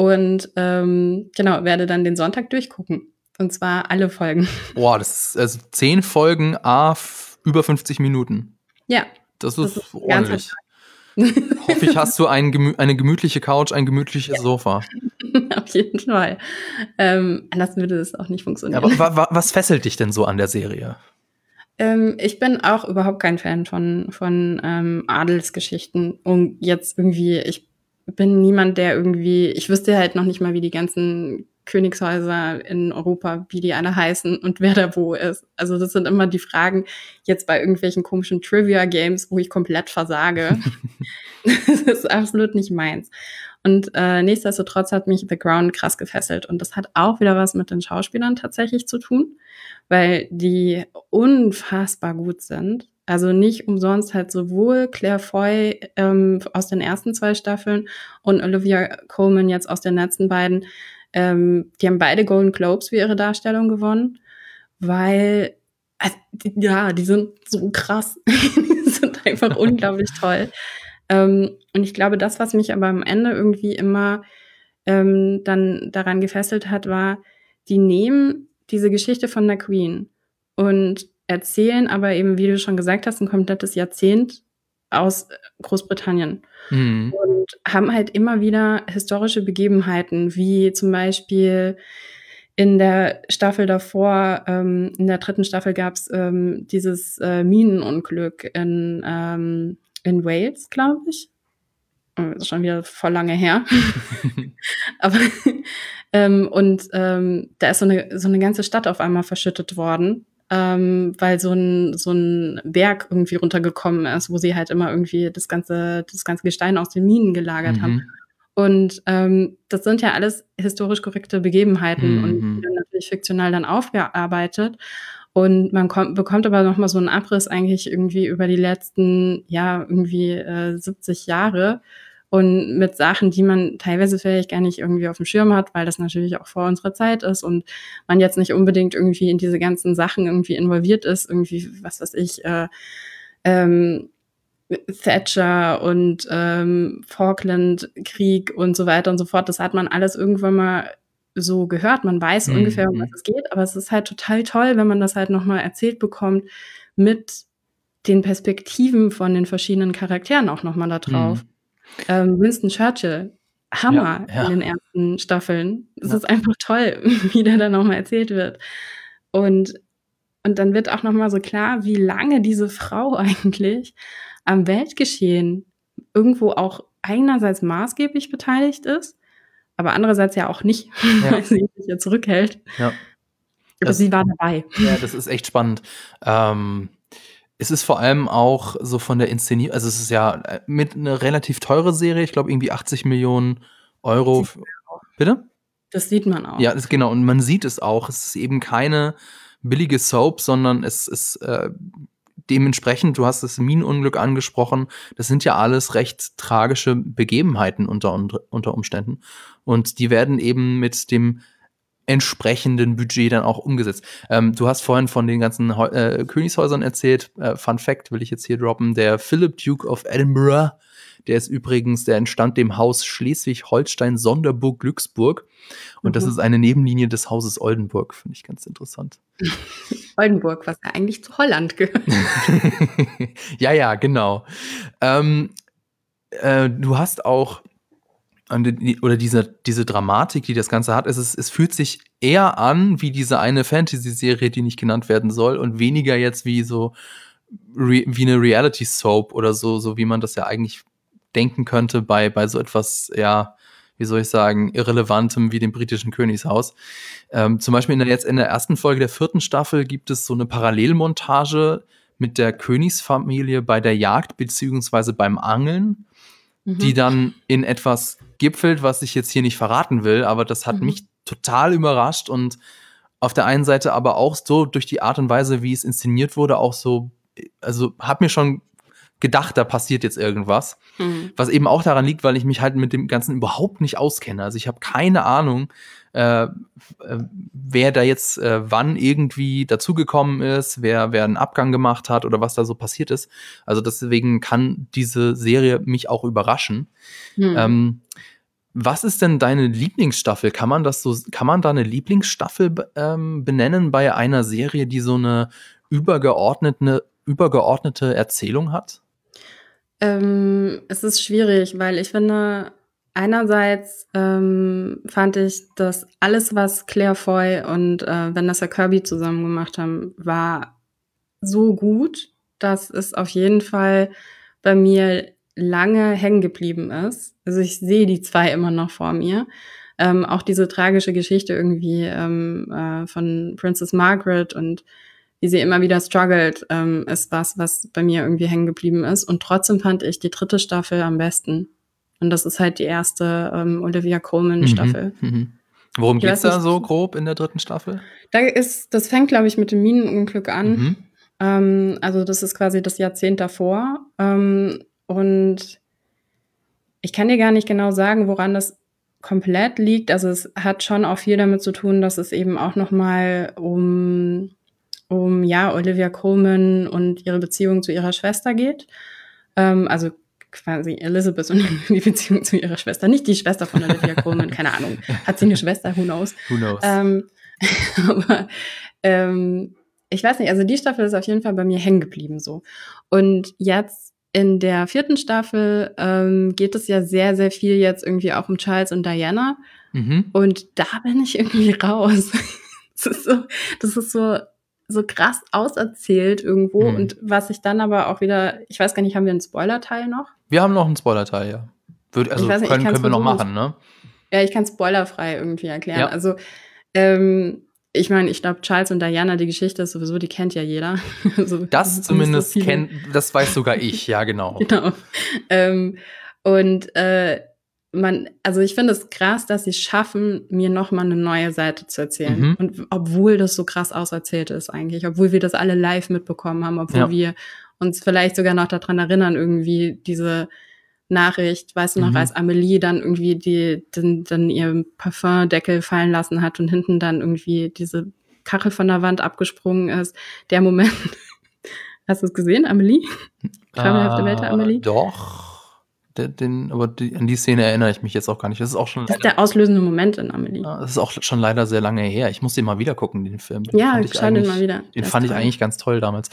werde dann den Sonntag durchgucken. Und zwar alle Folgen. Boah, das ist also 10 Folgen, über 50 Minuten. Ja. Das ist ordentlich. Hoffe ich, hast du eine gemütliche Couch, ein gemütliches Sofa. Auf jeden Fall. Anders würde das auch nicht funktionieren. Aber was fesselt dich denn so an der Serie? Ich bin auch überhaupt kein Fan von Adelsgeschichten. Und jetzt irgendwie, ich bin niemand, der irgendwie, ich wüsste halt noch nicht mal, wie die ganzen Königshäuser in Europa, wie die alle heißen und wer da wo ist. Also das sind immer die Fragen jetzt bei irgendwelchen komischen Trivia-Games, wo ich komplett versage. Das ist absolut nicht meins. Und nichtsdestotrotz hat mich The Crown krass gefesselt. Und das hat auch wieder was mit den Schauspielern tatsächlich zu tun, weil die unfassbar gut sind. Also nicht umsonst halt sowohl Claire Foy aus den ersten 2 Staffeln und Olivia Colman jetzt aus den letzten beiden. Die haben beide Golden Globes für ihre Darstellung gewonnen, weil, die sind so krass. Die sind einfach unglaublich toll. Und ich glaube, das, was mich aber am Ende irgendwie immer dann daran gefesselt hat, war, die nehmen diese Geschichte von der Queen und erzählen aber eben, wie du schon gesagt hast, ein komplettes Jahrzehnt aus Großbritannien. Und haben halt immer wieder historische Begebenheiten, wie zum Beispiel in der Staffel davor, in der 3. Staffel gab es dieses Minenunglück in Wales, glaube ich. Das ist schon wieder voll lange her. Aber da ist so eine ganze Stadt auf einmal verschüttet worden, weil so ein Berg irgendwie runtergekommen ist, wo sie halt immer irgendwie das ganze Gestein aus den Minen gelagert haben. Und das sind ja alles historisch korrekte Begebenheiten und die werden natürlich fiktional dann aufgearbeitet. Und man bekommt aber noch mal so einen Abriss eigentlich irgendwie über die letzten, 70 Jahre und mit Sachen, die man teilweise vielleicht gar nicht irgendwie auf dem Schirm hat, weil das natürlich auch vor unserer Zeit ist und man jetzt nicht unbedingt irgendwie in diese ganzen Sachen irgendwie involviert ist, irgendwie, was weiß ich, Thatcher und Falklandkrieg und so weiter und so fort. Das hat man alles irgendwann mal so gehört. Man weiß ungefähr, um was es geht, aber es ist halt total toll, wenn man das halt nochmal erzählt bekommt mit den Perspektiven von den verschiedenen Charakteren auch nochmal da drauf. Winston Churchill, Hammer in den ersten Staffeln. Es ist einfach toll, wie der da nochmal erzählt wird. Und dann wird auch nochmal so klar, wie lange diese Frau eigentlich am Weltgeschehen irgendwo auch einerseits maßgeblich beteiligt ist, aber andererseits ja auch nicht, weil sie sich ja zurückhält. Ja. Aber sie war dabei. Ja, das ist echt spannend. Es ist vor allem auch so von der Inszenierung, also es ist ja mit eine relativ teure Serie, ich glaube irgendwie 80 Millionen Euro. Bitte? Das sieht man auch. Ja, genau. Und man sieht es auch. Es ist eben keine billige Soap, sondern es ist dementsprechend, du hast das Minenunglück angesprochen, das sind ja alles recht tragische Begebenheiten unter Umständen. Und die werden eben mit dem entsprechenden Budget dann auch umgesetzt. Du hast vorhin von den ganzen Königshäusern erzählt. Fun Fact will ich jetzt hier droppen. Der Philip Duke of Edinburgh, der entstand dem Haus Schleswig-Holstein-Sonderburg-Glücksburg. Und das ist eine Nebenlinie des Hauses Oldenburg. Finde ich ganz interessant. Oldenburg, was ja eigentlich zu Holland gehört. Ja, genau. Du hast auch oder diese Dramatik, die das Ganze hat, es fühlt sich eher an wie diese eine Fantasy-Serie, die nicht genannt werden soll und weniger jetzt wie so wie eine Reality-Soap oder so wie man das ja eigentlich denken könnte bei so etwas, ja, wie soll ich sagen, Irrelevantem wie dem britischen Königshaus. Zum Beispiel in der ersten Folge der 4. Staffel gibt es so eine Parallelmontage mit der Königsfamilie bei der Jagd beziehungsweise beim Angeln, die dann in etwas gipfelt, was ich jetzt hier nicht verraten will, aber das hat mich total überrascht und auf der einen Seite aber auch so durch die Art und Weise, wie es inszeniert wurde, auch so, also hab mir schon gedacht, da passiert jetzt irgendwas. Was eben auch daran liegt, weil ich mich halt mit dem Ganzen überhaupt nicht auskenne. Also ich habe keine Ahnung, wer da jetzt wann irgendwie dazugekommen ist, wer einen Abgang gemacht hat oder was da so passiert ist. Also deswegen kann diese Serie mich auch überraschen. Was ist denn deine Lieblingsstaffel? Kann man da eine Lieblingsstaffel benennen bei einer Serie, die so eine übergeordnete Erzählung hat? Es ist schwierig, weil ich finde, einerseits fand ich, dass alles, was Claire Foy und Vanessa Kirby zusammen gemacht haben, war so gut, dass es auf jeden Fall bei mir lange hängen geblieben ist. Also ich sehe die zwei immer noch vor mir. Auch diese tragische Geschichte irgendwie von Princess Margaret und wie sie immer wieder struggelt, ist was bei mir irgendwie hängen geblieben ist. Und trotzdem fand ich die 3. Staffel am besten. Und das ist halt die erste Olivia Colman-Staffel. Worum geht's da so grob in der 3. Staffel? Das fängt, glaube ich, mit dem Minenunglück an. Also das ist quasi das Jahrzehnt davor. Und ich kann dir gar nicht genau sagen, woran das komplett liegt. Also es hat schon auch viel damit zu tun, dass es eben auch noch mal um Olivia Colman und ihre Beziehung zu ihrer Schwester geht. Also quasi Elizabeth und die Beziehung zu ihrer Schwester. Nicht die Schwester von Olivia Colman, keine Ahnung. Hat sie eine Schwester? Who knows? Who knows? Aber ich weiß nicht, also die Staffel ist auf jeden Fall bei mir hängen geblieben so. Und jetzt in der 4. Staffel geht es ja sehr, sehr viel jetzt irgendwie auch um Charles und Diana. Und da bin ich irgendwie raus. Das ist so krass auserzählt irgendwo. Und was ich dann aber auch wieder, ich weiß gar nicht, haben wir einen Spoilerteil noch? Wir haben noch einen Spoilerteil, ja. Können wir noch machen, ne? Ja, ich kann spoilerfrei irgendwie erklären. Ja. Also, ich meine, ich glaube, Charles und Diana, die Geschichte ist sowieso, die kennt ja jeder. Also, das zumindest das weiß sogar ich, ja, genau. Genau. Also ich finde es krass, dass sie es schaffen, mir nochmal eine neue Seite zu erzählen. Und obwohl das so krass auserzählt ist eigentlich, obwohl wir das alle live mitbekommen haben, obwohl wir uns vielleicht sogar noch daran erinnern, irgendwie diese Nachricht, weißt du noch, als Amelie dann irgendwie dann ihr Parfumdeckel fallen lassen hat und hinten dann irgendwie diese Kachel von der Wand abgesprungen ist. Der Moment. Hast du es gesehen, Amelie? Fabelhafte Welt der Amelie? Doch. Aber an die Szene erinnere ich mich jetzt auch gar nicht. Das ist der auslösende Moment in Amelie. Das ist auch schon leider sehr lange her. Ich muss den mal wieder gucken, den Film. Schau den mal wieder. Den fand ich eigentlich ganz toll damals.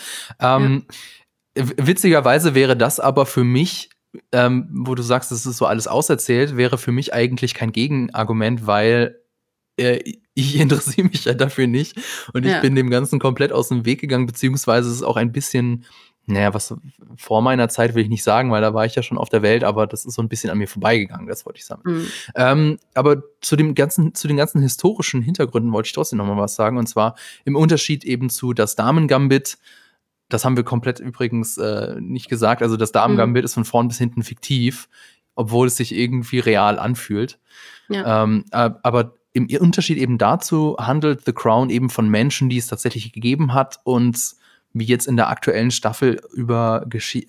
Witzigerweise wäre das aber für mich, wo du sagst, das ist so alles auserzählt, wäre für mich eigentlich kein Gegenargument, weil ich interessiere mich ja dafür nicht und ich bin dem Ganzen komplett aus dem Weg gegangen, beziehungsweise es ist auch ein bisschen, was vor meiner Zeit will ich nicht sagen, weil da war ich ja schon auf der Welt, aber das ist so ein bisschen an mir vorbeigegangen, das wollte ich sagen. Aber zu den ganzen historischen Hintergründen wollte ich trotzdem noch mal was sagen, und zwar im Unterschied eben zu das Damen-Gambit. Das haben wir komplett übrigens nicht gesagt. Also das Damen-Gambit ist von vorn bis hinten fiktiv, obwohl es sich irgendwie real anfühlt. Ja. Aber im Unterschied eben dazu handelt The Crown eben von Menschen, die es tatsächlich gegeben hat und wie jetzt in der aktuellen Staffel über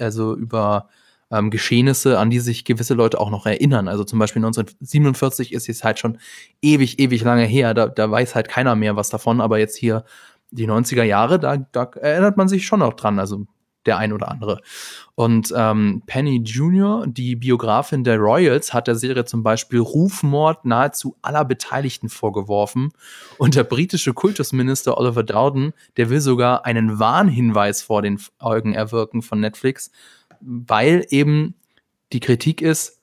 Geschehnisse, an die sich gewisse Leute auch noch erinnern. Also zum Beispiel 1947 ist jetzt halt schon ewig lange her. Da weiß halt keiner mehr was davon. Aber jetzt hier die 90er Jahre, da erinnert man sich schon noch dran. Also der ein oder andere. Und Penny Jr., die Biografin der Royals, hat der Serie zum Beispiel Rufmord nahezu aller Beteiligten vorgeworfen. Und der britische Kultusminister Oliver Dowden, der will sogar einen Warnhinweis vor den Augen erwirken von Netflix, weil eben die Kritik ist,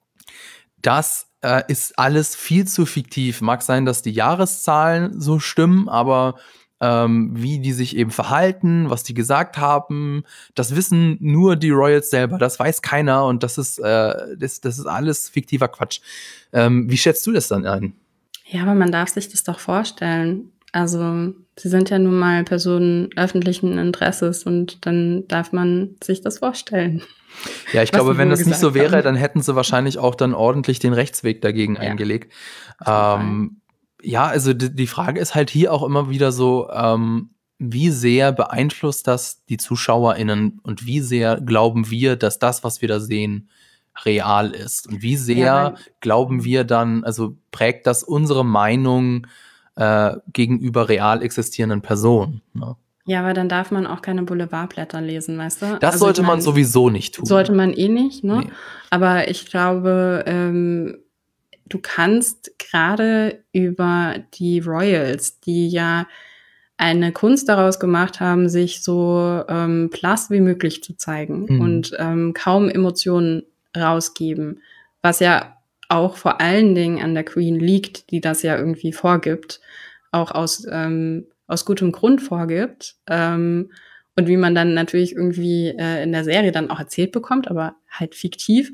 das ist alles viel zu fiktiv. Mag sein, dass die Jahreszahlen so stimmen, aber wie die sich eben verhalten, was die gesagt haben, das wissen nur die Royals selber, das weiß keiner und das ist alles fiktiver Quatsch. Wie schätzt du das dann ein? Ja, aber man darf sich das doch vorstellen. Also sie sind ja nun mal Personen öffentlichen Interesses und dann darf man sich das vorstellen. Ja, ich glaube, wenn das nicht so wäre, dann hätten sie wahrscheinlich auch dann ordentlich den Rechtsweg dagegen eingelegt. Ja, also die Frage ist halt hier auch immer wieder so, wie sehr beeinflusst das die ZuschauerInnen und wie sehr glauben wir, dass das, was wir da sehen, real ist? Und wie Ja, sehr weil glauben wir dann, also prägt das unsere Meinung gegenüber real existierenden Personen? Ne? ja, aber dann darf man auch keine Boulevardblätter lesen, weißt du? Das Also ich sollte man meine, sowieso nicht tun. sollte man eh nicht, ne? Nee. Aber ich glaube, du kannst gerade über die Royals, die ja eine Kunst daraus gemacht haben, sich so blass wie möglich zu zeigen und kaum Emotionen rausgeben, was ja auch vor allen Dingen an der Queen liegt, die das ja irgendwie vorgibt, auch aus gutem Grund vorgibt. Und wie man dann natürlich irgendwie in der Serie dann auch erzählt bekommt, aber halt fiktiv.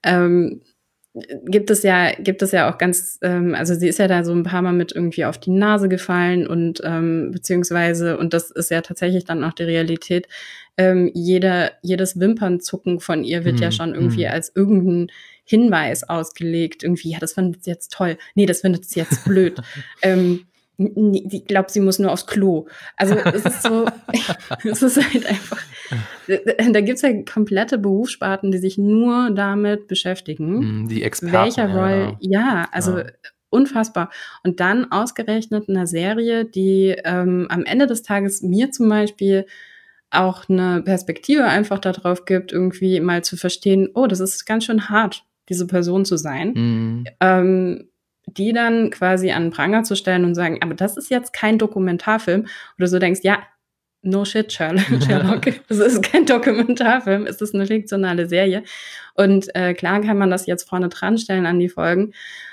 Gibt es ja auch ganz, also sie ist ja da so ein paar Mal mit irgendwie auf die Nase gefallen und beziehungsweise, und das ist ja tatsächlich dann auch die Realität, jedes Wimpernzucken von ihr wird ja schon irgendwie als irgendein Hinweis ausgelegt. Irgendwie, ja, das findet sie jetzt toll. Nee, das findet sie jetzt blöd. Ich glaube, sie muss nur aufs Klo. Also es ist so, es ist halt einfach, da gibt's ja komplette Berufssparten, die sich nur damit beschäftigen. Die Experten. Welcher Roll, ja, also unfassbar. Und dann ausgerechnet eine Serie, die am Ende des Tages mir zum Beispiel auch eine Perspektive einfach darauf gibt, irgendwie mal zu verstehen, oh, das ist ganz schön hart, diese Person zu sein. Die dann quasi an den Pranger zu stellen und sagen, aber das ist jetzt kein Dokumentarfilm. Oder so denkst, ja, no shit, Sherlock. Das ist kein Dokumentarfilm, es ist eine fiktionale Serie. Und klar kann man das jetzt vorne dran stellen an die Folgen,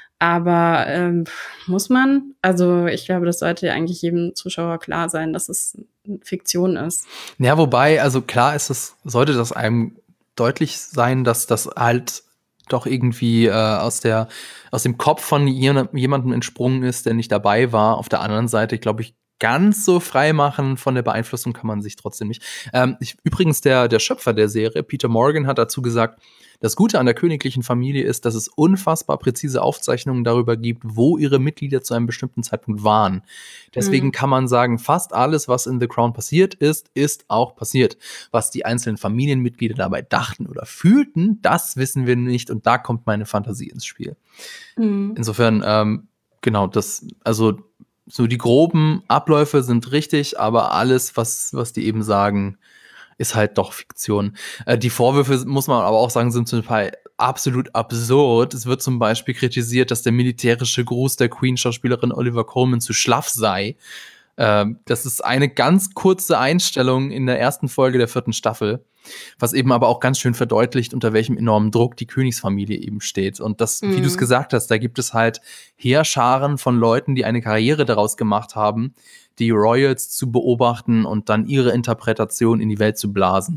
aber muss man? Also ich glaube, das sollte eigentlich jedem Zuschauer klar sein, dass es Fiktion ist. Ja, wobei, also klar sollte das einem deutlich sein, dass das halt doch irgendwie aus dem Kopf von jemandem entsprungen ist, der nicht dabei war. Auf der anderen Seite, glaube ich, ganz so frei machen von der Beeinflussung kann man sich trotzdem nicht. Übrigens, der Schöpfer der Serie, Peter Morgan, hat dazu gesagt, das Gute an der königlichen Familie ist, dass es unfassbar präzise Aufzeichnungen darüber gibt, wo ihre Mitglieder zu einem bestimmten Zeitpunkt waren. Deswegen kann man sagen, fast alles, was in The Crown passiert ist, ist auch passiert. Was die einzelnen Familienmitglieder dabei dachten oder fühlten, das wissen wir nicht und da kommt meine Fantasie ins Spiel. Insofern, genau, also so die groben Abläufe sind richtig, aber alles, was die eben sagen, ist halt doch Fiktion. Die Vorwürfe, muss man aber auch sagen, sind zum Teil absolut absurd. Es wird zum Beispiel kritisiert, dass der militärische Gruß der Queen-Schauspielerin Oliver Coleman zu schlaff sei. Das ist eine ganz kurze Einstellung in der ersten Folge der 4. Staffel, was eben aber auch ganz schön verdeutlicht, unter welchem enormen Druck die Königsfamilie eben steht. Und das, wie du es gesagt hast, da gibt es halt Heerscharen von Leuten, die eine Karriere daraus gemacht haben, die Royals zu beobachten und dann ihre Interpretation in die Welt zu blasen.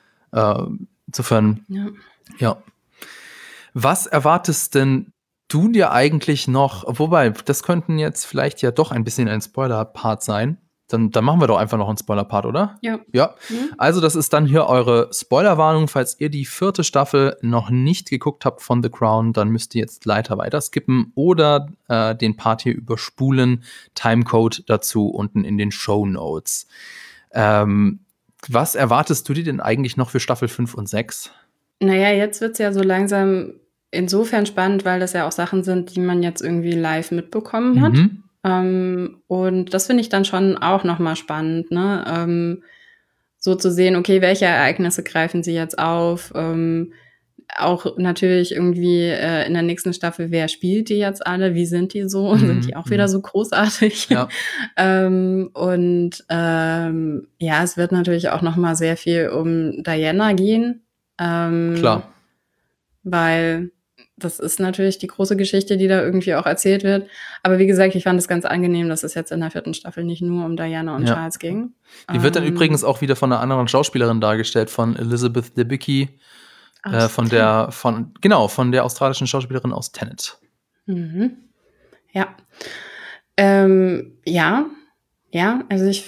Insofern, ja. Was erwartest denn du dir eigentlich noch, wobei, das könnten jetzt vielleicht ja doch ein bisschen ein Spoiler-Part sein. Dann machen wir doch einfach noch einen Spoiler-Part, oder? Ja. Also das ist dann hier eure Spoilerwarnung. Falls ihr die 4. Staffel noch nicht geguckt habt von The Crown, dann müsst ihr jetzt leider weiter skippen oder den Part hier überspulen. Timecode dazu unten in den Shownotes. Was erwartest du dir denn eigentlich noch für Staffel 5 und 6? Naja, jetzt wird's ja so langsam insofern spannend, weil das ja auch Sachen sind, die man jetzt irgendwie live mitbekommen hat. Und das finde ich dann schon auch nochmal spannend, ne? So zu sehen, okay, welche Ereignisse greifen sie jetzt auf? Auch natürlich irgendwie in der nächsten Staffel, wer spielt die jetzt alle? Wie sind die so? Sind die auch wieder so großartig? Ja. Ja, es wird natürlich auch nochmal sehr viel um Diana gehen. Klar. Weil das ist natürlich die große Geschichte, die da irgendwie auch erzählt wird. Aber wie gesagt, ich fand es ganz angenehm, dass es jetzt in der 4. Staffel nicht nur um Diana und Charles ging. Die wird dann übrigens auch wieder von einer anderen Schauspielerin dargestellt, von Elizabeth Debicki, von der australischen Schauspielerin aus Tenet. Ja. Also ich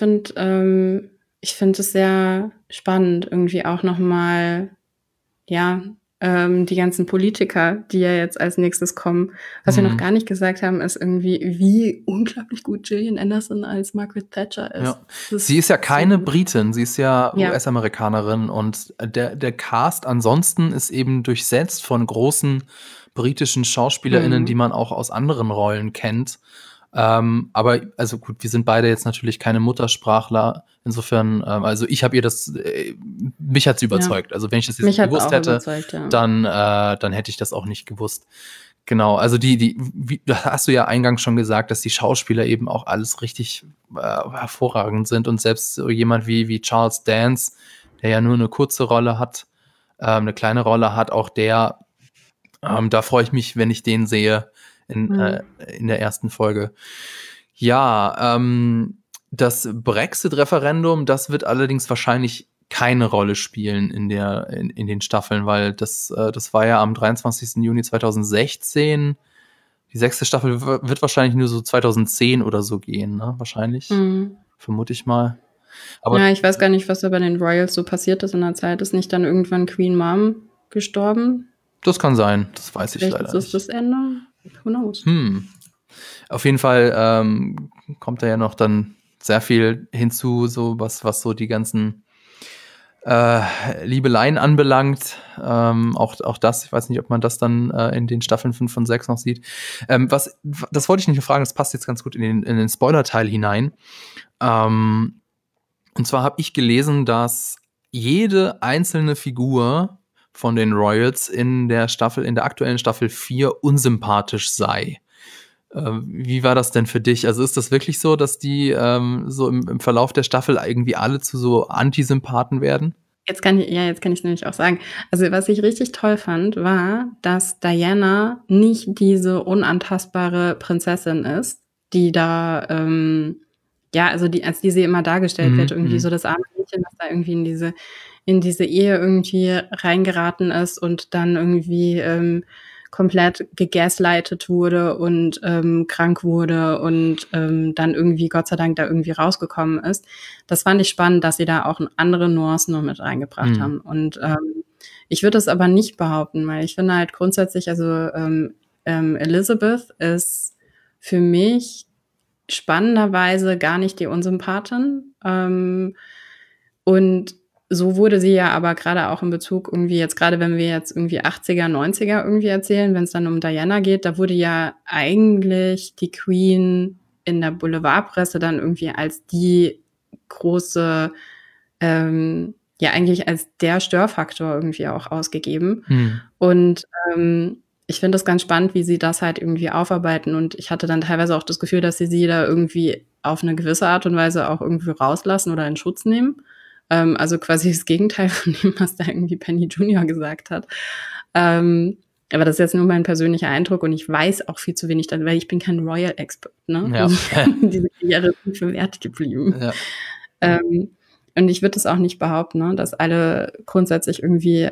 finde es sehr spannend, irgendwie auch nochmal, die ganzen Politiker, die ja jetzt als nächstes kommen. Was wir noch gar nicht gesagt haben, ist irgendwie, wie unglaublich gut Gillian Anderson als Margaret Thatcher ist. Ja. Sie ist ja keine Britin, sie ist ja Ja. US-Amerikanerin und der Cast ansonsten ist eben durchsetzt von großen britischen SchauspielerInnen, die man auch aus anderen Rollen kennt. Aber, also gut, wir sind beide jetzt natürlich keine Muttersprachler. Insofern, also ich habe ihr mich hat sie überzeugt. Also wenn ich das jetzt gewusst hätte, dann hätte ich das auch nicht gewusst. Genau, also da hast du ja eingangs schon gesagt, dass die Schauspieler eben auch alles richtig hervorragend sind und selbst so jemand wie Charles Dance, der ja nur eine kurze Rolle hat, eine kleine Rolle hat, auch da freue ich mich, wenn ich den sehe in der ersten Folge. Ja, das Brexit-Referendum, das wird allerdings wahrscheinlich keine Rolle spielen in den Staffeln, weil das war ja am 23. Juni 2016. Die 6. Staffel wird wahrscheinlich nur so 2010 oder so gehen, ne? Wahrscheinlich. Vermute ich mal. Aber ja, ich weiß gar nicht, was da bei den Royals so passiert ist in der Zeit. Ist nicht dann irgendwann Queen Mom gestorben? Das kann sein, das weiß ich leider nicht. Vielleicht ist das Ende? Who knows? Auf jeden Fall kommt da ja noch dann sehr viel hinzu, so was so die ganzen Liebeleien anbelangt. Auch das, ich weiß nicht, ob man das dann in den Staffeln 5 und 6 noch sieht. Das wollte ich nicht fragen, das passt jetzt ganz gut in den Spoiler-Teil hinein. Und zwar habe ich gelesen, dass jede einzelne Figur von den Royals in der aktuellen Staffel 4 unsympathisch sei. Wie war das denn für dich? Also ist das wirklich so, dass die so im Verlauf der Staffel irgendwie alle zu so Antisympathen werden? Jetzt kann ich es nämlich auch sagen. Also was ich richtig toll fand, war, dass Diana nicht diese unantastbare Prinzessin ist, die da, als die sie immer dargestellt wird, irgendwie so das arme Mädchen, das da irgendwie in diese Ehe irgendwie reingeraten ist und dann irgendwie komplett gegaslightet wurde und krank wurde und dann irgendwie Gott sei Dank da irgendwie rausgekommen ist. Das fand ich spannend, dass sie da auch andere Nuancen noch mit reingebracht haben. Und ich würde das aber nicht behaupten, weil ich finde halt grundsätzlich, also Elizabeth ist für mich spannenderweise gar nicht die Unsympathin. Und so wurde sie ja aber gerade auch in Bezug irgendwie jetzt, gerade wenn wir jetzt irgendwie 80er, 90er irgendwie erzählen, wenn es dann um Diana geht, da wurde ja eigentlich die Queen in der Boulevardpresse dann irgendwie als die große, eigentlich als der Störfaktor irgendwie auch ausgegeben. Und ich finde das ganz spannend, wie sie das halt irgendwie aufarbeiten. Und ich hatte dann teilweise auch das Gefühl, dass sie da irgendwie auf eine gewisse Art und Weise auch irgendwie rauslassen oder in Schutz nehmen. Also quasi das Gegenteil von dem, was da irgendwie Penny Junior gesagt hat. Aber das ist jetzt nur mein persönlicher Eindruck und ich weiß auch viel zu wenig, weil ich bin kein Royal-Expert, ne? Ja. Diese Jahre sind für wert geblieben. Ja. Und ich würde das auch nicht behaupten, ne, dass alle grundsätzlich irgendwie,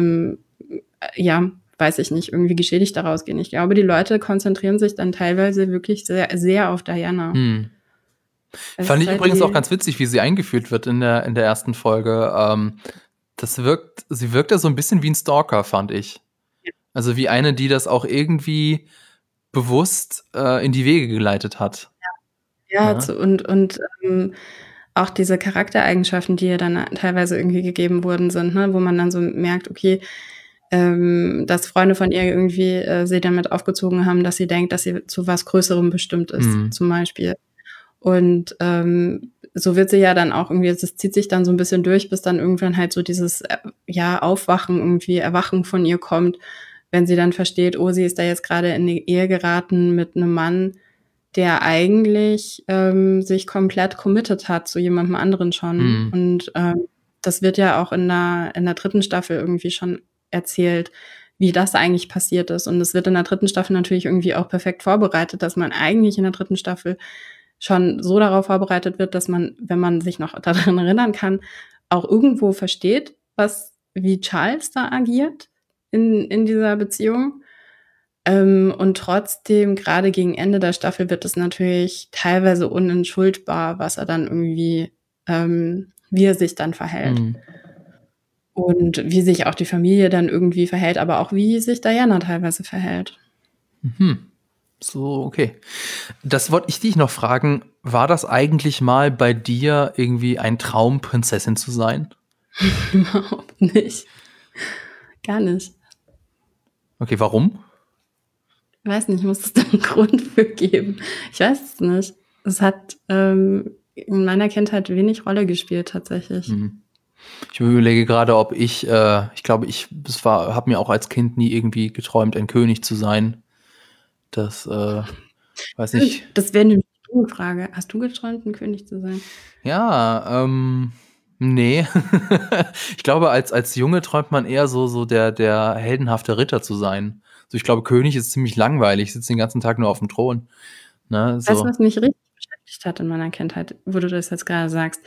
weiß ich nicht, irgendwie geschädigt daraus gehen. Ich glaube, die Leute konzentrieren sich dann teilweise wirklich sehr, sehr auf Diana. Fand ich übrigens auch ganz witzig, wie sie eingeführt wird in der ersten Folge. Sie wirkt ja so ein bisschen wie ein Stalker, fand ich. Ja. Also wie eine, die das auch irgendwie bewusst in die Wege geleitet hat. Ja. Und auch diese Charaktereigenschaften, die ihr dann teilweise irgendwie gegeben worden sind, ne, wo man dann so merkt, okay, dass Freunde von ihr irgendwie sie damit aufgezogen haben, dass sie denkt, dass sie zu was Größerem bestimmt ist, zum Beispiel. Und so wird sie ja dann auch irgendwie, das zieht sich dann so ein bisschen durch, bis dann irgendwann halt so dieses Aufwachen, irgendwie Erwachen von ihr kommt, wenn sie dann versteht, oh, sie ist da jetzt gerade in die Ehe geraten mit einem Mann, der eigentlich sich komplett committed hat zu jemandem anderen schon. Und das wird ja auch in der 3. Staffel irgendwie schon erzählt, wie das eigentlich passiert ist. Und es wird in der 3. Staffel natürlich irgendwie auch perfekt vorbereitet, dass man eigentlich in der 3. Staffel schon so darauf vorbereitet wird, dass man, wenn man sich noch daran erinnern kann, auch irgendwo versteht, wie Charles da agiert in dieser Beziehung. Und trotzdem, gerade gegen Ende der Staffel, wird es natürlich teilweise unentschuldbar, was er dann irgendwie, wie er sich dann verhält. Und wie sich auch die Familie dann irgendwie verhält, aber auch wie sich Diana teilweise verhält. So, okay. Das wollte ich dich noch fragen. War das eigentlich mal bei dir irgendwie ein Traum, Prinzessin zu sein? Überhaupt nicht. Gar nicht. Okay, warum? Weiß nicht, muss es da einen Grund für geben? Ich weiß es nicht. Es hat in meiner Kindheit wenig Rolle gespielt, tatsächlich. Ich überlege gerade, ob ich glaube, habe mir auch als Kind nie irgendwie geträumt, ein König zu sein. Das, weiß nicht. Das wäre eine Frage. Hast du geträumt, ein König zu sein? Ja, nee. Ich glaube, als Junge träumt man eher so der heldenhafte Ritter zu sein. So, ich glaube, König ist ziemlich langweilig, ich sitze den ganzen Tag nur auf dem Thron. Ne, Weißt du, so. was mich richtig beschäftigt hat in meiner Kindheit, wo du das jetzt gerade sagst?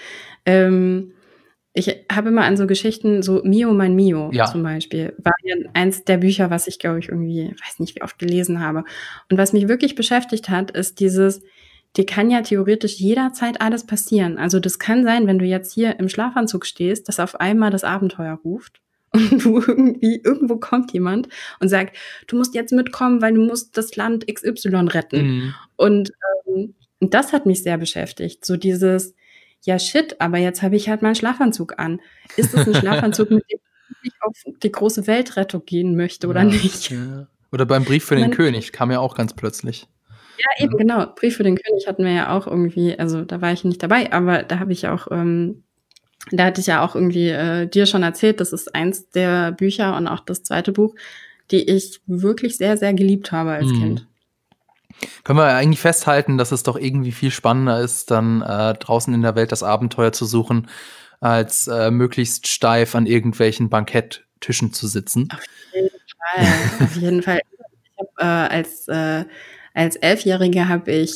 Ich habe immer an so Geschichten, so Mio, mein Mio Ja. zum Beispiel, war ja eins der Bücher, was ich, glaube ich, irgendwie, weiß nicht, wie oft gelesen habe. Und was mich wirklich beschäftigt hat, ist dieses, dir kann ja theoretisch jederzeit alles passieren. Also das kann sein, wenn du jetzt hier im Schlafanzug stehst, dass auf einmal das Abenteuer ruft und du irgendwo kommt jemand und sagt, du musst jetzt mitkommen, weil du musst das Land XY retten. Und das hat mich sehr beschäftigt. So dieses, ja shit, aber jetzt habe ich halt meinen Schlafanzug an. Ist es ein Schlafanzug, mit dem ich auf die große Weltrettung gehen möchte oder nicht? Ja. Oder beim Brief für den König, kam ja auch ganz plötzlich. Ja, eben, genau. Brief für den König hatten wir ja auch irgendwie, also da war ich nicht dabei, aber da habe ich auch, da hatte ich ja auch irgendwie dir schon erzählt, das ist eins der Bücher und auch das zweite Buch, die ich wirklich sehr, sehr geliebt habe als Kind. Können wir eigentlich festhalten, dass es doch irgendwie viel spannender ist, dann draußen in der Welt das Abenteuer zu suchen, als möglichst steif an irgendwelchen Banketttischen zu sitzen. Auf jeden Fall. Auf jeden Fall. Ich habe als 11-Jährige habe ich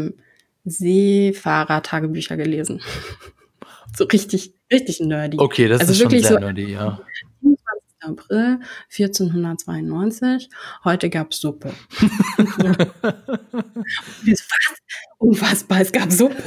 Seefahrer-Tagebücher gelesen. So richtig nerdy. Okay, das also ist schon wirklich sehr so nerdy, ja. 27. April 1492. Heute gab's Suppe. Was? Unfassbar, es gab Suppe.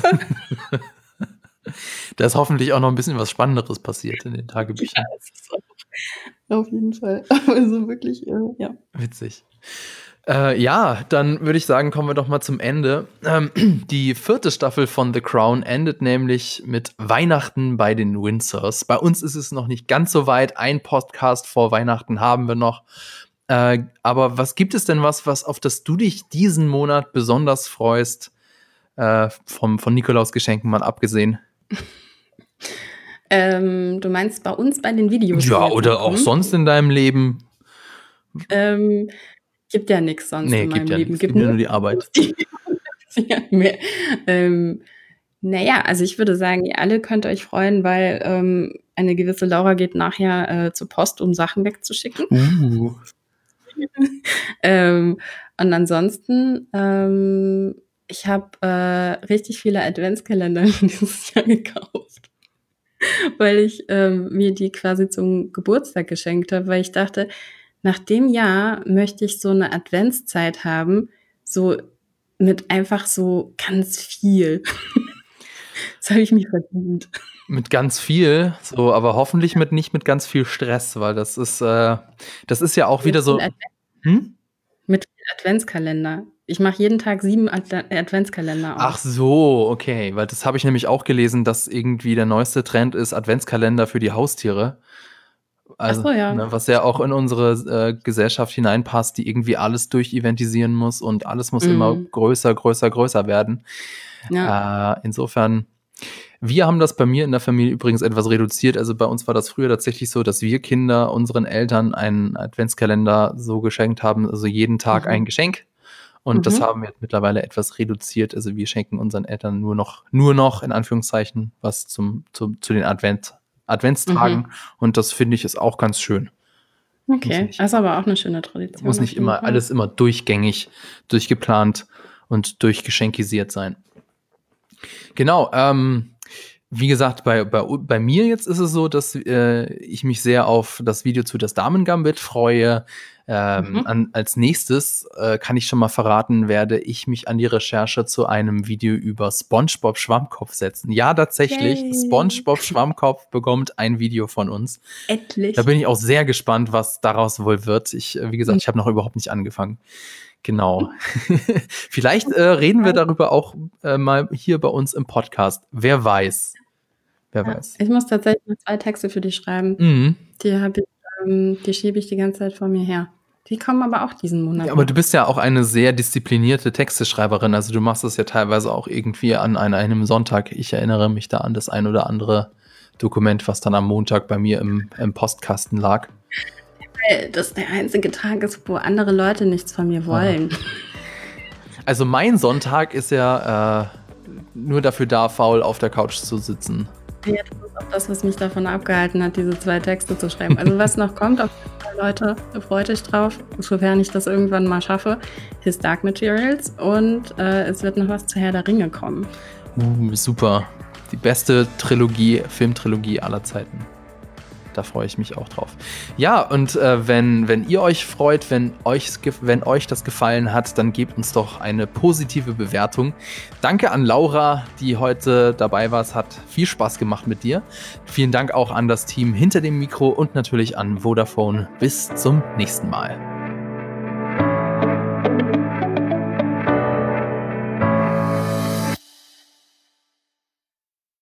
Da ist hoffentlich auch noch ein bisschen was Spannenderes passiert in den Tagebüchern. Ja, es ist auch, auf jeden Fall. Also wirklich, ja. Witzig. Ja, dann würde ich sagen, kommen wir doch mal zum Ende. Die 4. Staffel von The Crown endet nämlich mit Weihnachten bei den Windsors. Bei uns ist es noch nicht ganz so weit. Ein Podcast vor Weihnachten haben wir noch. Aber was gibt es denn was auf das du dich diesen Monat besonders freust? Von Nikolausgeschenken mal abgesehen. Du meinst bei uns bei den Videos? Ja, oder auch sonst in deinem Leben? Gibt ja nichts sonst in meinem Leben. Gibt nur die Arbeit. Naja, also ich würde sagen, ihr alle könnt euch freuen, weil eine gewisse Laura geht nachher zur Post, um Sachen wegzuschicken. Und ansonsten, ich habe richtig viele Adventskalender dieses Jahr gekauft, weil ich mir die quasi zum Geburtstag geschenkt habe, weil ich dachte, nach dem Jahr möchte ich so eine Adventszeit haben, so mit einfach so ganz viel. Das habe ich mir verdient. Mit ganz viel, so, aber hoffentlich nicht mit ganz viel Stress, weil das ist ja auch wieder so. Mit Adventskalender. Ich mache jeden Tag 7 Adventskalender auf. Ach so, okay, weil das habe ich nämlich auch gelesen, dass irgendwie der neueste Trend ist Adventskalender für die Haustiere. Also, ach so, ja. Ne, was ja auch in unsere Gesellschaft hineinpasst, die irgendwie alles durcheventisieren muss und alles muss immer größer werden. Ja. Insofern, wir haben das bei mir in der Familie übrigens etwas reduziert. Also bei uns war das früher tatsächlich so, dass wir Kinder unseren Eltern einen Adventskalender so geschenkt haben, also jeden Tag ein Geschenk. Und das haben wir jetzt mittlerweile etwas reduziert. Also wir schenken unseren Eltern nur noch in Anführungszeichen was zu den Adventstagen. Und das finde ich ist auch ganz schön. Okay, das ist aber auch eine schöne Tradition. Muss nicht immer alles immer durchgängig, durchgeplant und durchgeschenkisiert sein. Genau, wie gesagt, bei mir jetzt ist es so, dass ich mich sehr auf das Video zu das Damen-Gambit freue. Als nächstes kann ich schon mal verraten, werde ich mich an die Recherche zu einem Video über SpongeBob Schwammkopf setzen. Ja, tatsächlich, Yay. SpongeBob Schwammkopf bekommt ein Video von uns. Endlich. Da bin ich auch sehr gespannt, was daraus wohl wird. Wie gesagt, ich habe noch überhaupt nicht angefangen. Genau. Vielleicht reden wir darüber auch mal hier bei uns im Podcast. Wer weiß. Wer weiß. Ich muss tatsächlich noch 2 Texte für dich schreiben. Mhm. Die schiebe ich die ganze Zeit vor mir her. Die kommen aber auch diesen Monat. Ja, aber du bist ja auch eine sehr disziplinierte Texteschreiberin. Also du machst das ja teilweise auch irgendwie an einem Sonntag. Ich erinnere mich da an das ein oder andere Dokument, was dann am Montag bei mir im Postkasten lag. Weil das der einzige Tag ist, wo andere Leute nichts von mir wollen. Also mein Sonntag ist ja nur dafür da, faul auf der Couch zu sitzen. Ja, das ist auch das, was mich davon abgehalten hat, diese 2 Texte zu schreiben. Also was noch kommt, auf jeden Fall, Leute, freut euch drauf, sofern ich das irgendwann mal schaffe, His Dark Materials, und es wird noch was zu Herr der Ringe kommen. Super. Die beste Filmtrilogie aller Zeiten. Da freue ich mich auch drauf. Ja, und wenn ihr euch freut, wenn euch das gefallen hat, dann gebt uns doch eine positive Bewertung. Danke an Laura, die heute dabei war. Es hat viel Spaß gemacht mit dir. Vielen Dank auch an das Team hinter dem Mikro und natürlich an Vodafone. Bis zum nächsten Mal.